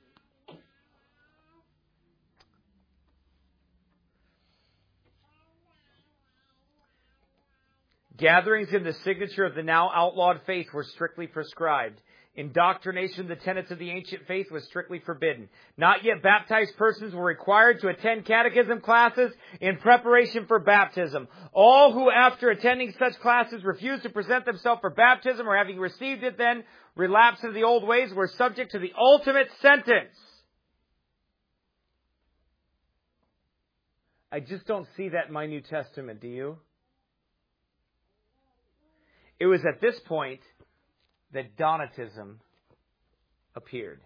Gatherings in the signature of the now outlawed faith were strictly prescribed. Indoctrination of the tenets of the ancient faith was strictly forbidden. Not yet baptized persons were required to attend catechism classes in preparation for baptism. All who, after attending such classes, refused to present themselves for baptism or having received it then relapsed into the old ways were subject to the ultimate sentence. I just don't see that in my New Testament, do you? It was at this point that Donatism appeared.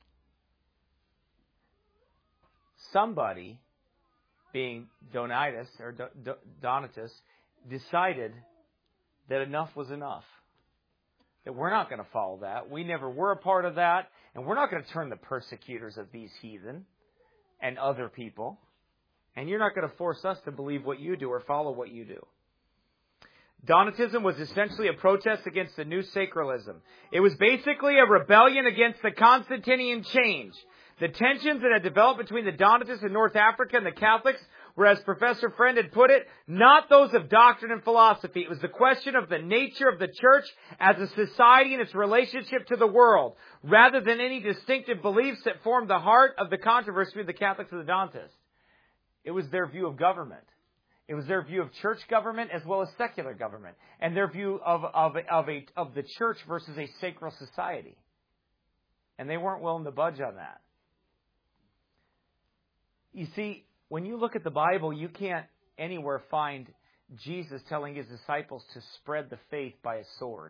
Somebody, being Donatus or Donatus, decided that enough was enough. That we're not going to follow that. We never were a part of that. And we're not going to turn the persecutors of these heathen and other people. And you're not going to force us to believe what you do or follow what you do. Donatism was essentially a protest against the new sacralism. It was basically a rebellion against the Constantinian change. The tensions that had developed between the Donatists in North Africa and the Catholics were, as Professor Friend had put it, not those of doctrine and philosophy. It was the question of the nature of the church as a society and its relationship to the world, rather than any distinctive beliefs that formed the heart of the controversy between the Catholics and the Donatists. It was their view of government. It was their view of church government as well as secular government, and their view of of of, a, of the church versus a sacral society. And they weren't willing to budge on that. You see, when you look at the Bible, you can't anywhere find Jesus telling His disciples to spread the faith by a sword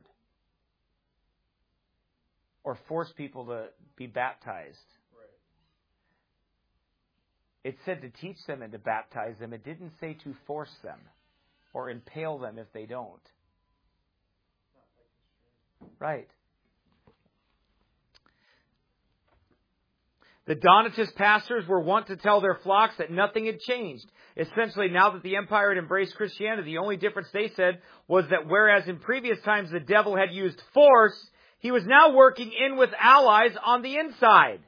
or force people to be baptized. It said to teach them and to baptize them. It didn't say to force them or impale them if they don't. Right. The Donatist pastors were wont to tell their flocks that nothing had changed. Essentially, now that the empire had embraced Christianity, the only difference, they said, was that whereas in previous times the devil had used force, he was now working in with allies on the inside.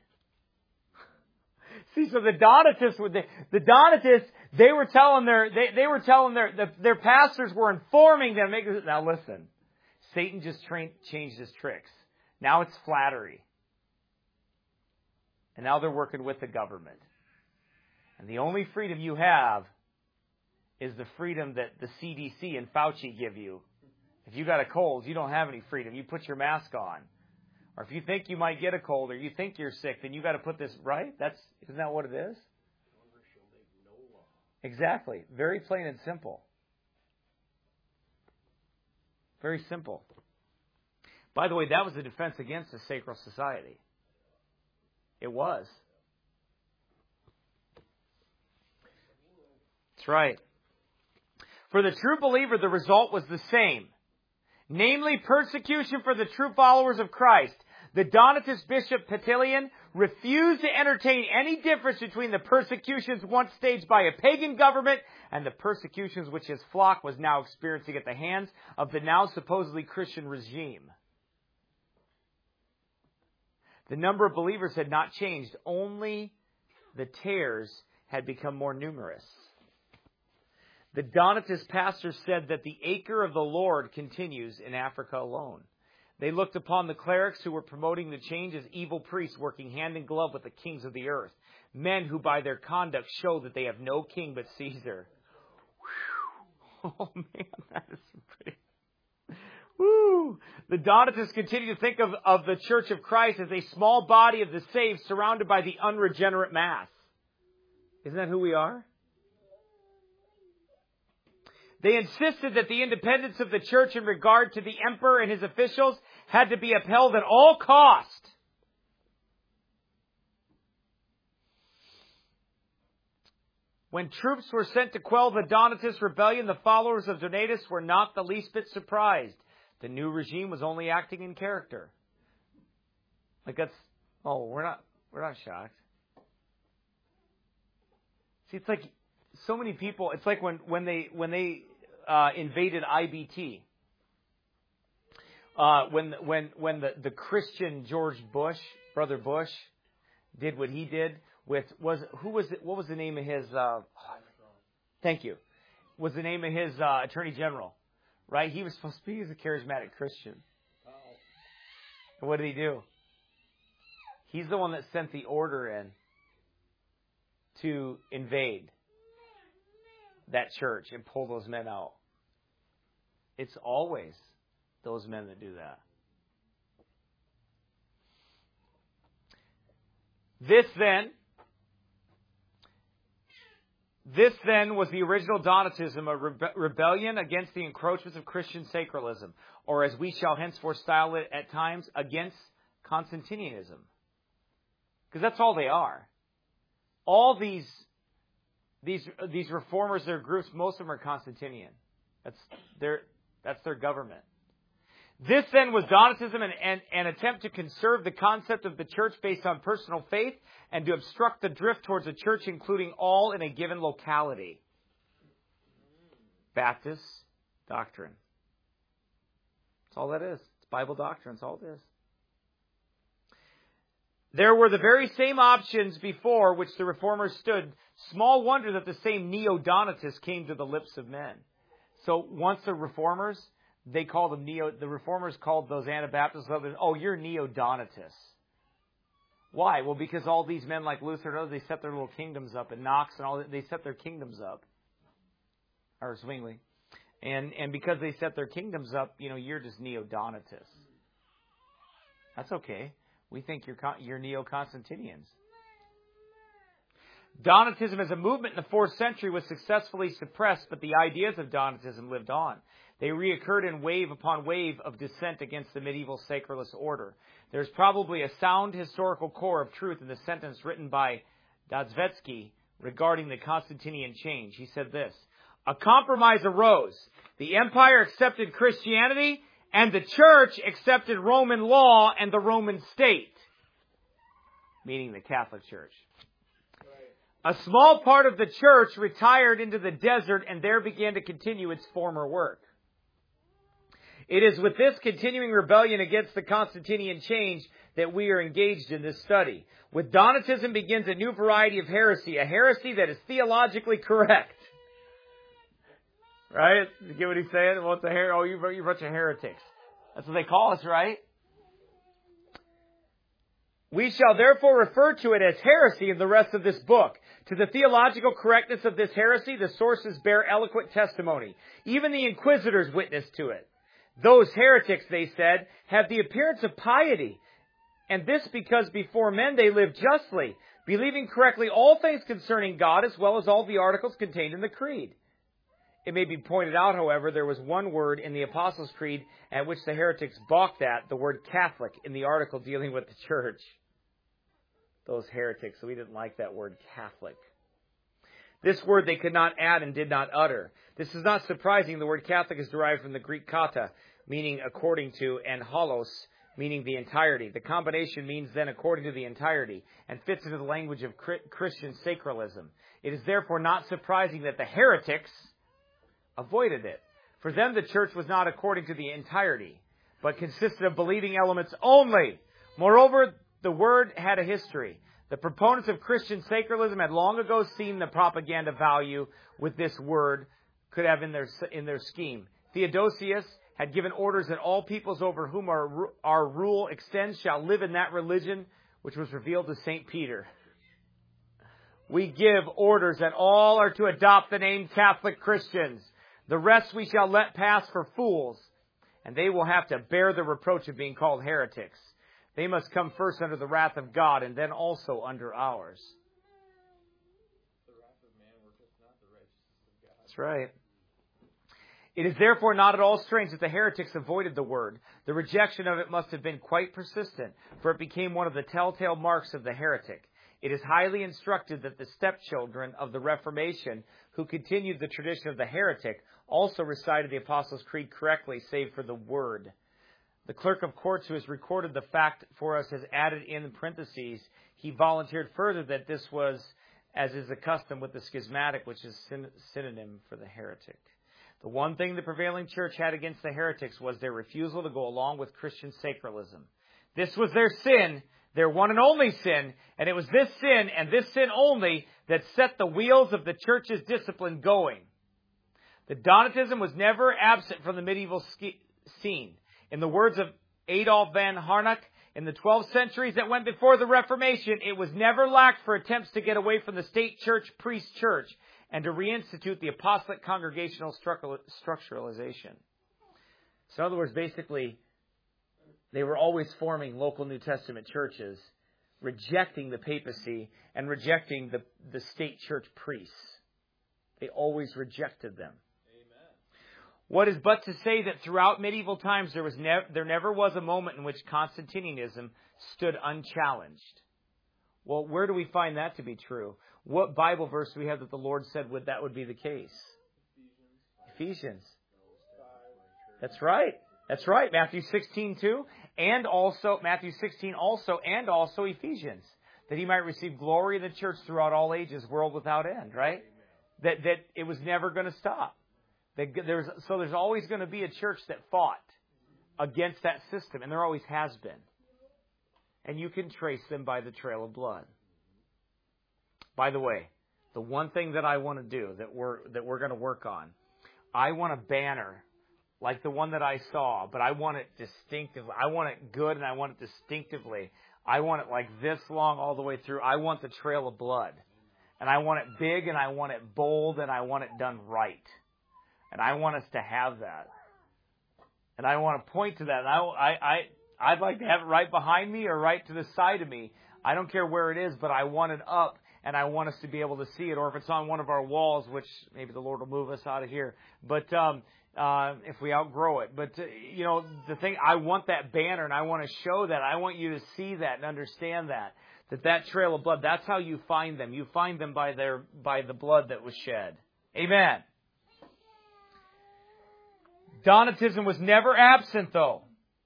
See, so the Donatists, the, the Donatists, they were telling their, they, they were telling their, the, their pastors were informing them. Now listen, Satan just trained, changed his tricks. Now it's flattery. And now they're working with the government. And the only freedom you have is the freedom that the C D C and Fauci give you. If you got a cold, you don't have any freedom. You put your mask on. Or if you think you might get a cold or you think you're sick, then you got to put this, right? That's, isn't that what it is? Exactly. Very plain and simple. Very simple. By the way, that was a defense against a sacral society. It was. That's right. For the true believer, the result was the same. Namely, persecution for the true followers of Christ. The Donatist Bishop Petilian refused to entertain any difference between the persecutions once staged by a pagan government and the persecutions which his flock was now experiencing at the hands of the now supposedly Christian regime. The number of believers had not changed, only the tares had become more numerous. The Donatist pastor said that the acre of the Lord continues in Africa alone. They looked upon the clerics who were promoting the change as evil priests working hand in glove with the kings of the earth. Men who by their conduct show that they have no king but Caesar. Whew. Oh man, that is pretty. Woo! The Donatists continue to think of, of the Church of Christ as a small body of the saved surrounded by the unregenerate mass. Isn't that who we are? They insisted that the independence of the church in regard to the emperor and his officials had to be upheld at all cost. When troops were sent to quell the Donatist rebellion, the followers of Donatus were not the least bit surprised. The new regime was only acting in character. Like that's, oh, we're not, we're not shocked. See, it's like so many people, it's like when, when they, when they, uh, invaded I B T. Uh, when, when, when the, the Christian George Bush, Brother Bush, did what he did with, was, who was it, what was the name of his, uh, thank you, was the name of his, uh, Attorney General, right? He was supposed to be a charismatic Christian. And what did he do? He's the one that sent the order in to invade that church and pull those men out. It's always those men that do that. This then, this then was the original Donatism, a rebe- rebellion against the encroachments of Christian sacralism, or as we shall henceforth style it at times, against Constantinianism. Because that's all they are. All these These these reformers, their groups, most of them are Constantinian. That's their that's their government. This then was Donatism, and an, an attempt to conserve the concept of the church based on personal faith and to obstruct the drift towards a church including all in a given locality. Baptist doctrine. That's all that is. It's Bible doctrine. That's all it is. There were the very same options before which the reformers stood. Small wonder that the same neo-Donatists came to the lips of men. So once the reformers, they called them neo, the reformers called those Anabaptists, oh, you're neo-Donatists. Why? Well, because all these men like Luther and others, they set their little kingdoms up, and Knox and all that, they set their kingdoms up. Or Zwingli. And, and because they set their kingdoms up, you know, you're just neo-Donatists. That's okay. We think you're, you're neo-Constantinians. Donatism as a movement in the fourth century was successfully suppressed, but the ideas of Donatism lived on. They reoccurred in wave upon wave of dissent against the medieval sacralist order. There's probably a sound historical core of truth in the sentence written by Dostoevsky regarding the Constantinian change. He said this: a compromise arose. The empire accepted Christianity, and the church accepted Roman law and the Roman state, meaning the Catholic Church. A small part of the church retired into the desert and there began to continue its former work. It is with this continuing rebellion against the Constantinian change that we are engaged in this study. With Donatism begins a new variety of heresy, a heresy that is theologically correct. Right? You get what he's saying? What's a her- oh, you're, you're a bunch of heretics. That's what they call us, right? We shall therefore refer to it as heresy in the rest of this book. To the theological correctness of this heresy, the sources bear eloquent testimony. Even the inquisitors witnessed to it. Those heretics, they said, have the appearance of piety, and this because before men they live justly, believing correctly all things concerning God, as well as all the articles contained in the Creed. It may be pointed out, however, there was one word in the Apostles' Creed at which the heretics balked at, the word Catholic, in the article dealing with the church. Those heretics, we didn't like that word Catholic. This word they could not add and did not utter. This is not surprising. The word Catholic is derived from the Greek kata, meaning according to, and holos, meaning the entirety. The combination means then according to the entirety, and fits into the language of Christian sacralism. It is therefore not surprising that the heretics avoided it. For them, the church was not according to the entirety, but consisted of believing elements only. Moreover, the word had a history. The proponents of Christian sacralism had long ago seen the propaganda value with this word could have in their in their scheme. Theodosius had given orders that all peoples over whom our, our rule extends shall live in that religion, which was revealed to Saint Peter. We give orders that all are to adopt the name Catholic Christians. The rest we shall let pass for fools, and they will have to bear the reproach of being called heretics. They must come first under the wrath of God, and then also under ours. The wrath of man worketh not the righteousness of God. That's right. It is therefore not at all strange that the heretics avoided the word. The rejection of it must have been quite persistent, for it became one of the telltale marks of the heretic. It is highly instructed that the stepchildren of the Reformation, who continued the tradition of the heretic, also recited the Apostles' Creed correctly, save for the word. The clerk of courts who has recorded the fact for us has added in parentheses, he volunteered further that this was, as is the custom with the schismatic, which is syn- synonym for the heretic. The one thing the prevailing church had against the heretics was their refusal to go along with Christian sacralism. This was their sin, their one and only sin, and it was this sin and this sin only that set the wheels of the church's discipline going. The Donatism was never absent from the medieval ski- scene. In the words of Adolf van Harnack, in the twelve centuries that went before the Reformation, it was never lacked for attempts to get away from the state church, priest church, and to reinstitute the apostolic congregational structuralization. So in other words, basically, they were always forming local New Testament churches, rejecting the papacy and rejecting the, the state church priests. They always rejected them. What is but to say that throughout medieval times there was ne- there never was a moment in which Constantinianism stood unchallenged. Well, where do we find that to be true? What Bible verse do we have that the Lord said would that would be the case? Ephesians. Ephesians. That's right. That's right. Matthew sixteen too, and also Matthew sixteen also, and also Ephesians, that he might receive glory in the church throughout all ages, world without end. Right? That that it was never going to stop. There's, so there's always going to be a church that fought against that system, and there always has been. And you can trace them by the trail of blood. By the way, the one thing that I want to do, that we're that we're going to work on, I want a banner like the one that I saw, but I want it distinctive. I want it good, and I want it distinctively. I want it like this long all the way through. I want the trail of blood. And I want it big, and I want it bold, and I want it done right. And I want us to have that. And I want to point to that. And I, I, I, I'd like to have it right behind me or right to the side of me. I don't care where it is, but I want it up, and I want us to be able to see it. Or if it's on one of our walls, which maybe the Lord will move us out of here. But um, uh, if we outgrow it. But, uh, you know, the thing, I want that banner, and I want to show that. I want you to see that and understand that. That that trail of blood, that's how you find them. You find them by their by the blood that was shed. Amen. Donatism was never absent, though,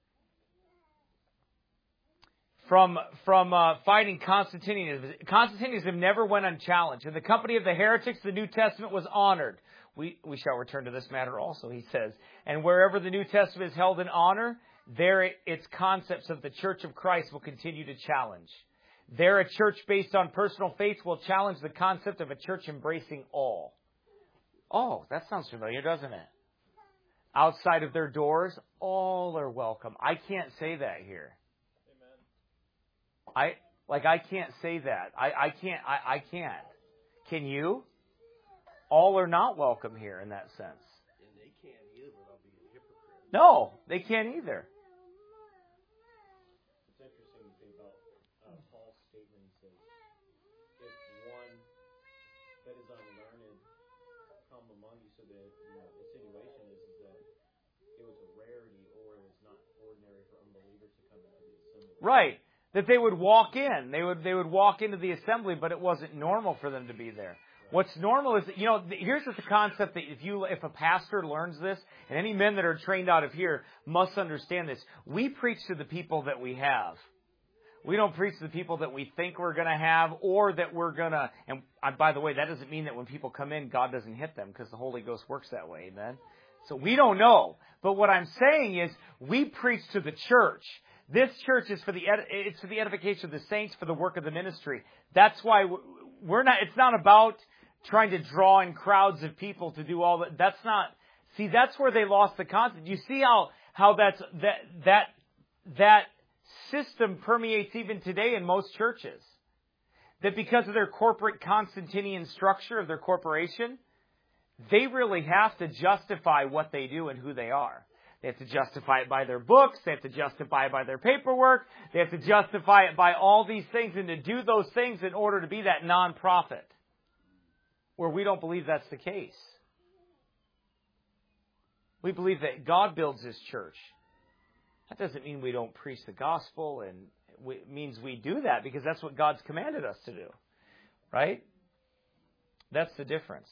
from from uh, fighting Constantinianism. Constantinianism never went unchallenged. In the company of the heretics, the New Testament was honored. We we shall return to this matter also, he says. And wherever the New Testament is held in honor, there it, its concepts of the Church of Christ will continue to challenge. There, a church based on personal faith will challenge the concept of a church embracing all. Oh, that sounds familiar, doesn't it? Outside of their doors, all are welcome. I can't say that here. Amen. I like I can't say that. I, I can't I, I can't. Can you? All are not welcome here in that sense. And they can't either without being hypocrites. No, they can't either. It's interesting to think about uh, Paul's statement. He says, if one that is unlearned come among you, so that, you know, the insinuation is, is that it was a rarity or it was not ordinary for unbelievers to come into the assembly. Right. That they would walk in. They would they would walk into the assembly, but it wasn't normal for them to be there. What's normal is, you know, here's the concept that if you if a pastor learns this, and any men that are trained out of here must understand this. We preach to the people that we have. We don't preach to the people that we think we're going to have or that we're going to, and by the way, that doesn't mean that when people come in, God doesn't hit them because the Holy Ghost works that way, amen? So we don't know. But what I'm saying is we preach to the church. This church is for the ed- it's for the edification of the saints, for the work of the ministry. That's why we're not. It's not about trying to draw in crowds of people to do all that. That's not. See, that's where they lost the concept. You see how how that's that that that system permeates even today in most churches. That because of their corporate Constantinian structure of their corporation, they really have to justify what they do and who they are. They have to justify it by their books. They have to justify it by their paperwork. They have to justify it by all these things, and to do those things in order to be that non-profit. Where we don't believe that's the case. We believe that God builds His church. That doesn't mean we don't preach the gospel, and it means we do that because that's what God's commanded us to do. Right? That's the difference.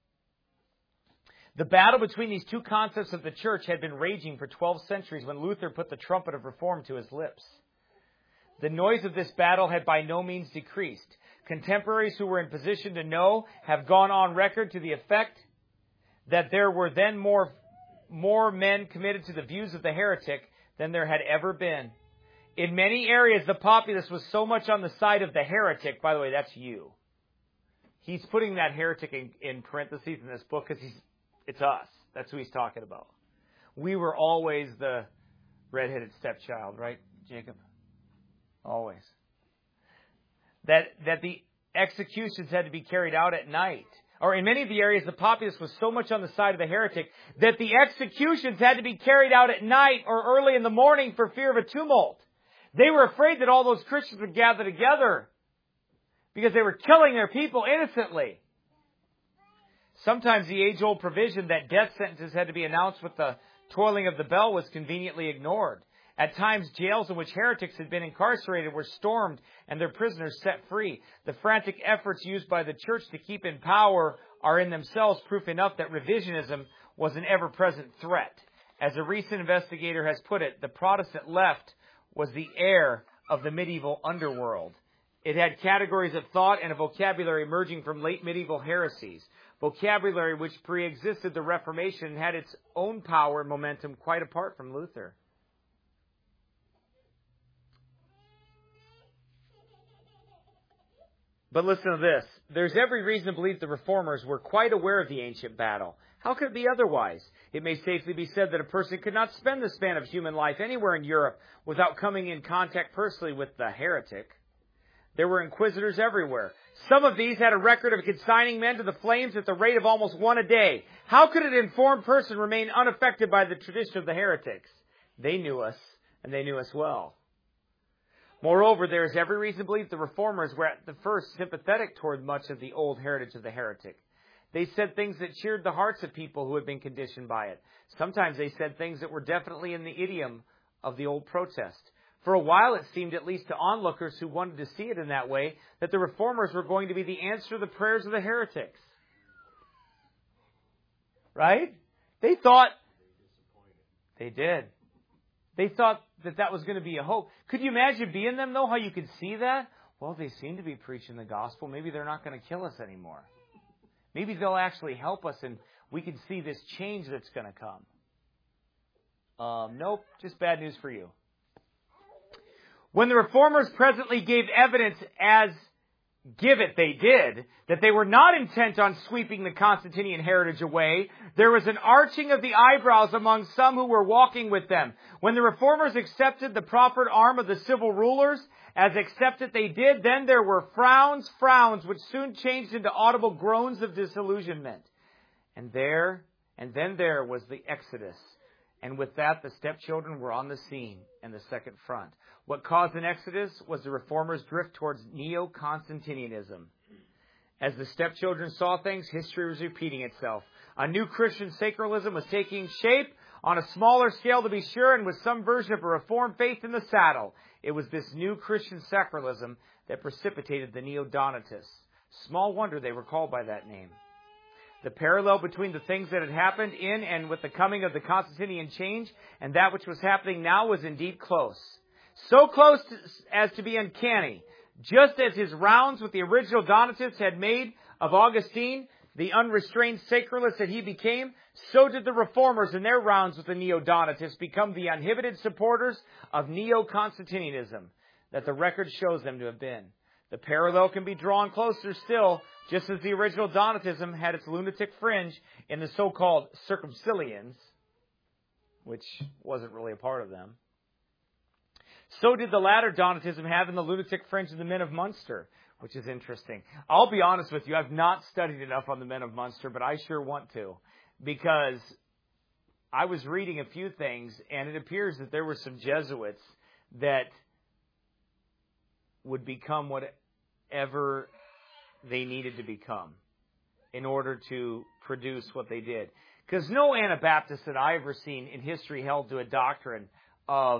The battle between these two concepts of the church had been raging for twelve centuries when Luther put the trumpet of reform to his lips. The noise of this battle had by no means decreased. Contemporaries who were in position to know have gone on record to the effect that there were then more, more men committed to the views of the heretic than there had ever been. In many areas, the populace was so much on the side of the heretic. By the way, that's you. He's putting that heretic in, in parentheses in this book because he's It's us. That's who he's talking about. We were always the redheaded stepchild, right, Jacob? Always. That that the executions had to be carried out at night. Or in many of the areas, the populace was so much on the side of the heretic that the executions had to be carried out at night or early in the morning for fear of a tumult. They were afraid that all those Christians would gather together because they were killing their people innocently. Sometimes the age-old provision that death sentences had to be announced with the tolling of the bell was conveniently ignored. At times, jails in which heretics had been incarcerated were stormed and their prisoners set free. The frantic efforts used by the church to keep in power are in themselves proof enough that revisionism was an ever-present threat. As a recent investigator has put it, the Protestant left was the heir of the medieval underworld. It had categories of thought and a vocabulary emerging from late medieval heresies. Vocabulary which pre-existed the Reformation and had its own power and momentum quite apart from Luther. But listen to this. There's every reason to believe the Reformers were quite aware of the ancient battle. How could it be otherwise? It may safely be said that a person could not spend the span of human life anywhere in Europe without coming in contact personally with the heretic. There were inquisitors everywhere. Some of these had a record of consigning men to the flames at the rate of almost one a day. How could an informed person remain unaffected by the tradition of the heretics? They knew us, and they knew us well. Moreover, there is every reason to believe the Reformers were at the first sympathetic toward much of the old heritage of the heretic. They said things that cheered the hearts of people who had been conditioned by it. Sometimes they said things that were definitely in the idiom of the old protest. For a while, it seemed, at least to onlookers who wanted to see it in that way, that the Reformers were going to be the answer to the prayers of the heretics. Right? They thought... They did. They thought that that was going to be a hope. Could you imagine being them, though, how you could see that? Well, they seem to be preaching the gospel. Maybe they're not going to kill us anymore. Maybe they'll actually help us and we can see this change that's going to come. Um, nope, just bad news for you. When the Reformers presently gave evidence as give it they did, that they were not intent on sweeping the Constantinian heritage away, there was an arching of the eyebrows among some who were walking with them. When the reformers accepted the proffered arm of the civil rulers, as accepted they did, then there were frowns, frowns, which soon changed into audible groans of disillusionment. And there, and then there was the Exodus. And with that, the stepchildren were on the scene in the second front. What caused an exodus was the reformers' drift towards Neo-Constantinianism. As the stepchildren saw things, history was repeating itself. A new Christian sacralism was taking shape, on a smaller scale to be sure, and with some version of a Reformed faith in the saddle. It was this new Christian sacralism that precipitated the Neo-Donatists. Small wonder they were called by that name. The parallel between the things that had happened in and with the coming of the Constantinian change and that which was happening now was indeed close. So close to, as to be uncanny. Just as his rounds with the original Donatists had made of Augustine the unrestrained sacralist that he became, so did the reformers in their rounds with the Neo-Donatists become the uninhibited supporters of Neo-Constantinianism that the record shows them to have been. The parallel can be drawn closer still, just as the original Donatism had its lunatic fringe in the so-called Circumcillians, which wasn't really a part of them. So did the latter Donatism have in the lunatic fringe of the men of Munster, which is interesting. I'll be honest with you, I've not studied enough on the men of Munster, but I sure want to, because I was reading a few things, and it appears that there were some Jesuits that would become whatever they needed to become in order to produce what they did. Because no Anabaptist that I've ever seen in history held to a doctrine of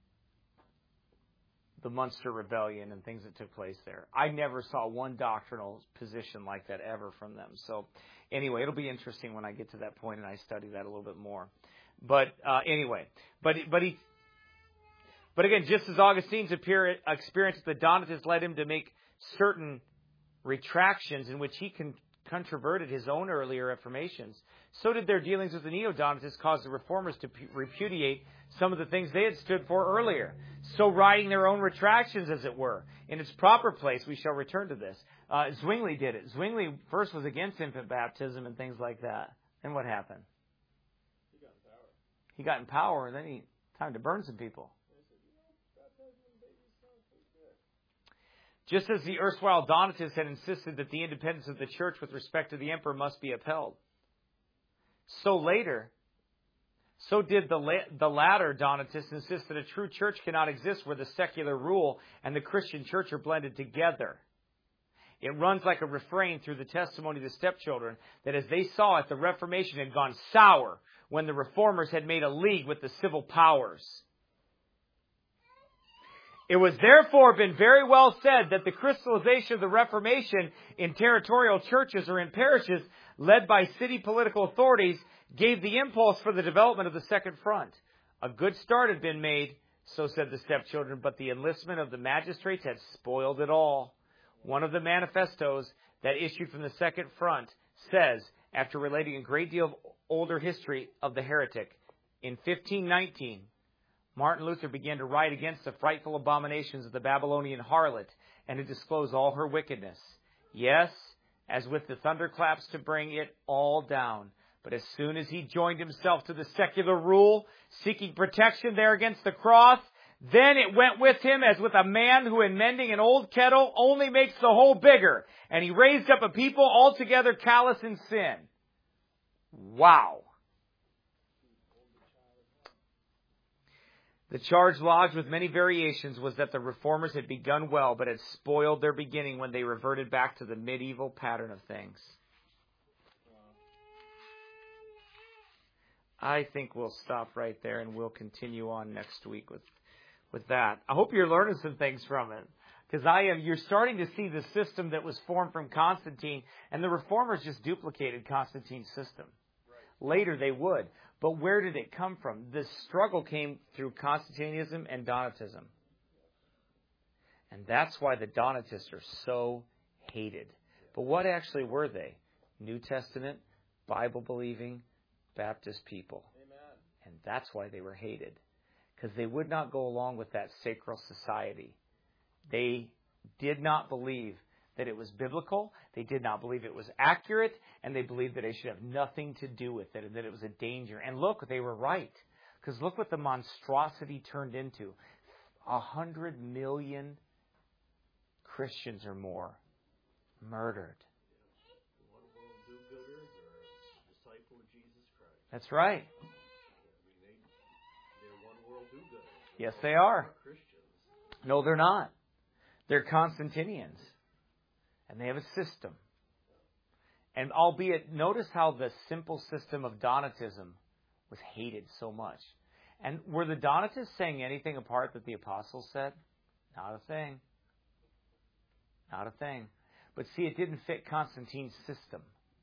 the Munster Rebellion and things that took place there. I never saw one doctrinal position like that ever from them. So anyway, it'll be interesting when I get to that point and I study that a little bit more. But uh, anyway, but but he, but again, just as Augustine's appear, experience with the Donatists led him to make certain retractions in which he con- controverted his own earlier affirmations, so did their dealings with the Neo-Donatists cause the reformers to pu- repudiate some of the things they had stood for earlier. So writing their own retractions, as it were. In its proper place, we shall return to this. Uh, Zwingli did it. Zwingli first was against infant baptism and things like that. And what happened? He got in power. He got in power, and then he time to burn some people. Just as the erstwhile Donatists had insisted that the independence of the church with respect to the emperor must be upheld, so later, so did the, la- the latter Donatists insist that a true church cannot exist where the secular rule and the Christian church are blended together. It runs like a refrain through the testimony of the stepchildren that as they saw it, the Reformation had gone sour when the reformers had made a league with the civil powers. It was therefore been very well said that the crystallization of the Reformation in territorial churches or in parishes led by city political authorities gave the impulse for the development of the Second Front. A good start had been made, so said the stepchildren, but the enlistment of the magistrates had spoiled it all. One of the manifestos that issued from the Second Front says, after relating a great deal of older history of the heretic, in fifteen nineteen, Martin Luther began to write against the frightful abominations of the Babylonian harlot and to disclose all her wickedness. Yes, as with the thunderclaps to bring it all down. But as soon as he joined himself to the secular rule, seeking protection there against the cross, then it went with him as with a man who in mending an old kettle only makes the hole bigger. And he raised up a people altogether callous in sin. Wow. The charge lodged with many variations was that the reformers had begun well, but had spoiled their beginning when they reverted back to the medieval pattern of things. I think we'll stop right there and we'll continue on next week with, with that. I hope you're learning some things from it. Because I am, you're starting to see the system that was formed from Constantine, and the reformers just duplicated Constantine's system. Right. Later they would. But where did it come from? The struggle came through Constantinianism and Donatism. And that's why the Donatists are so hated. But what actually were they? New Testament, Bible-believing, Baptist people. Amen. And that's why they were hated. Because they would not go along with that sacral society. They did not believe that it was biblical. They did not believe it was accurate, and they believed that they should have nothing to do with it and that it was a danger. And look, they were right. Because look what the monstrosity turned into. A hundred million Christians or more murdered. One world do-gooder or a disciple of Jesus Christ. That's right. I mean, they, they're one world do-gooders. Yes, they are. Christians. No, they're not. They're Constantinians. And they have a system. And albeit, notice how the simple system of Donatism was hated so much. And were the Donatists saying anything apart that the apostles said? Not a thing. Not a thing. But see, it didn't fit Constantine's system.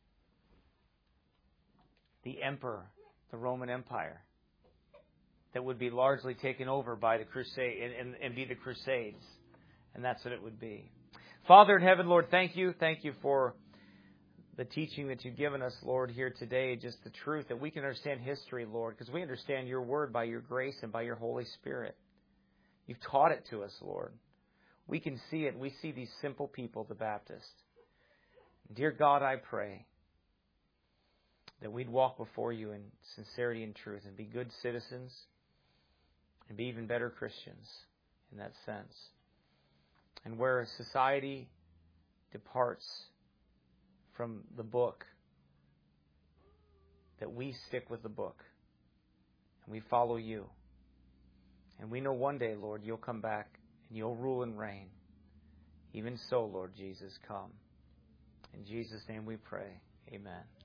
The emperor, the Roman Empire, that would be largely taken over by the crusade and, and, and be the Crusades. And that's what it would be. Father in heaven, Lord, thank you. Thank you for the teaching that you've given us, Lord, here today. Just the truth that we can understand history, Lord, because we understand your word by your grace and by your Holy Spirit. You've taught it to us, Lord. We can see it. We see these simple people, the Baptists. Dear God, I pray that we'd walk before you in sincerity and truth and be good citizens and be even better Christians in that sense. And where society departs from the book, that we stick with the book and we follow you. And we know one day, Lord, you'll come back and you'll rule and reign. Even so, Lord Jesus, come. In Jesus' name we pray. Amen.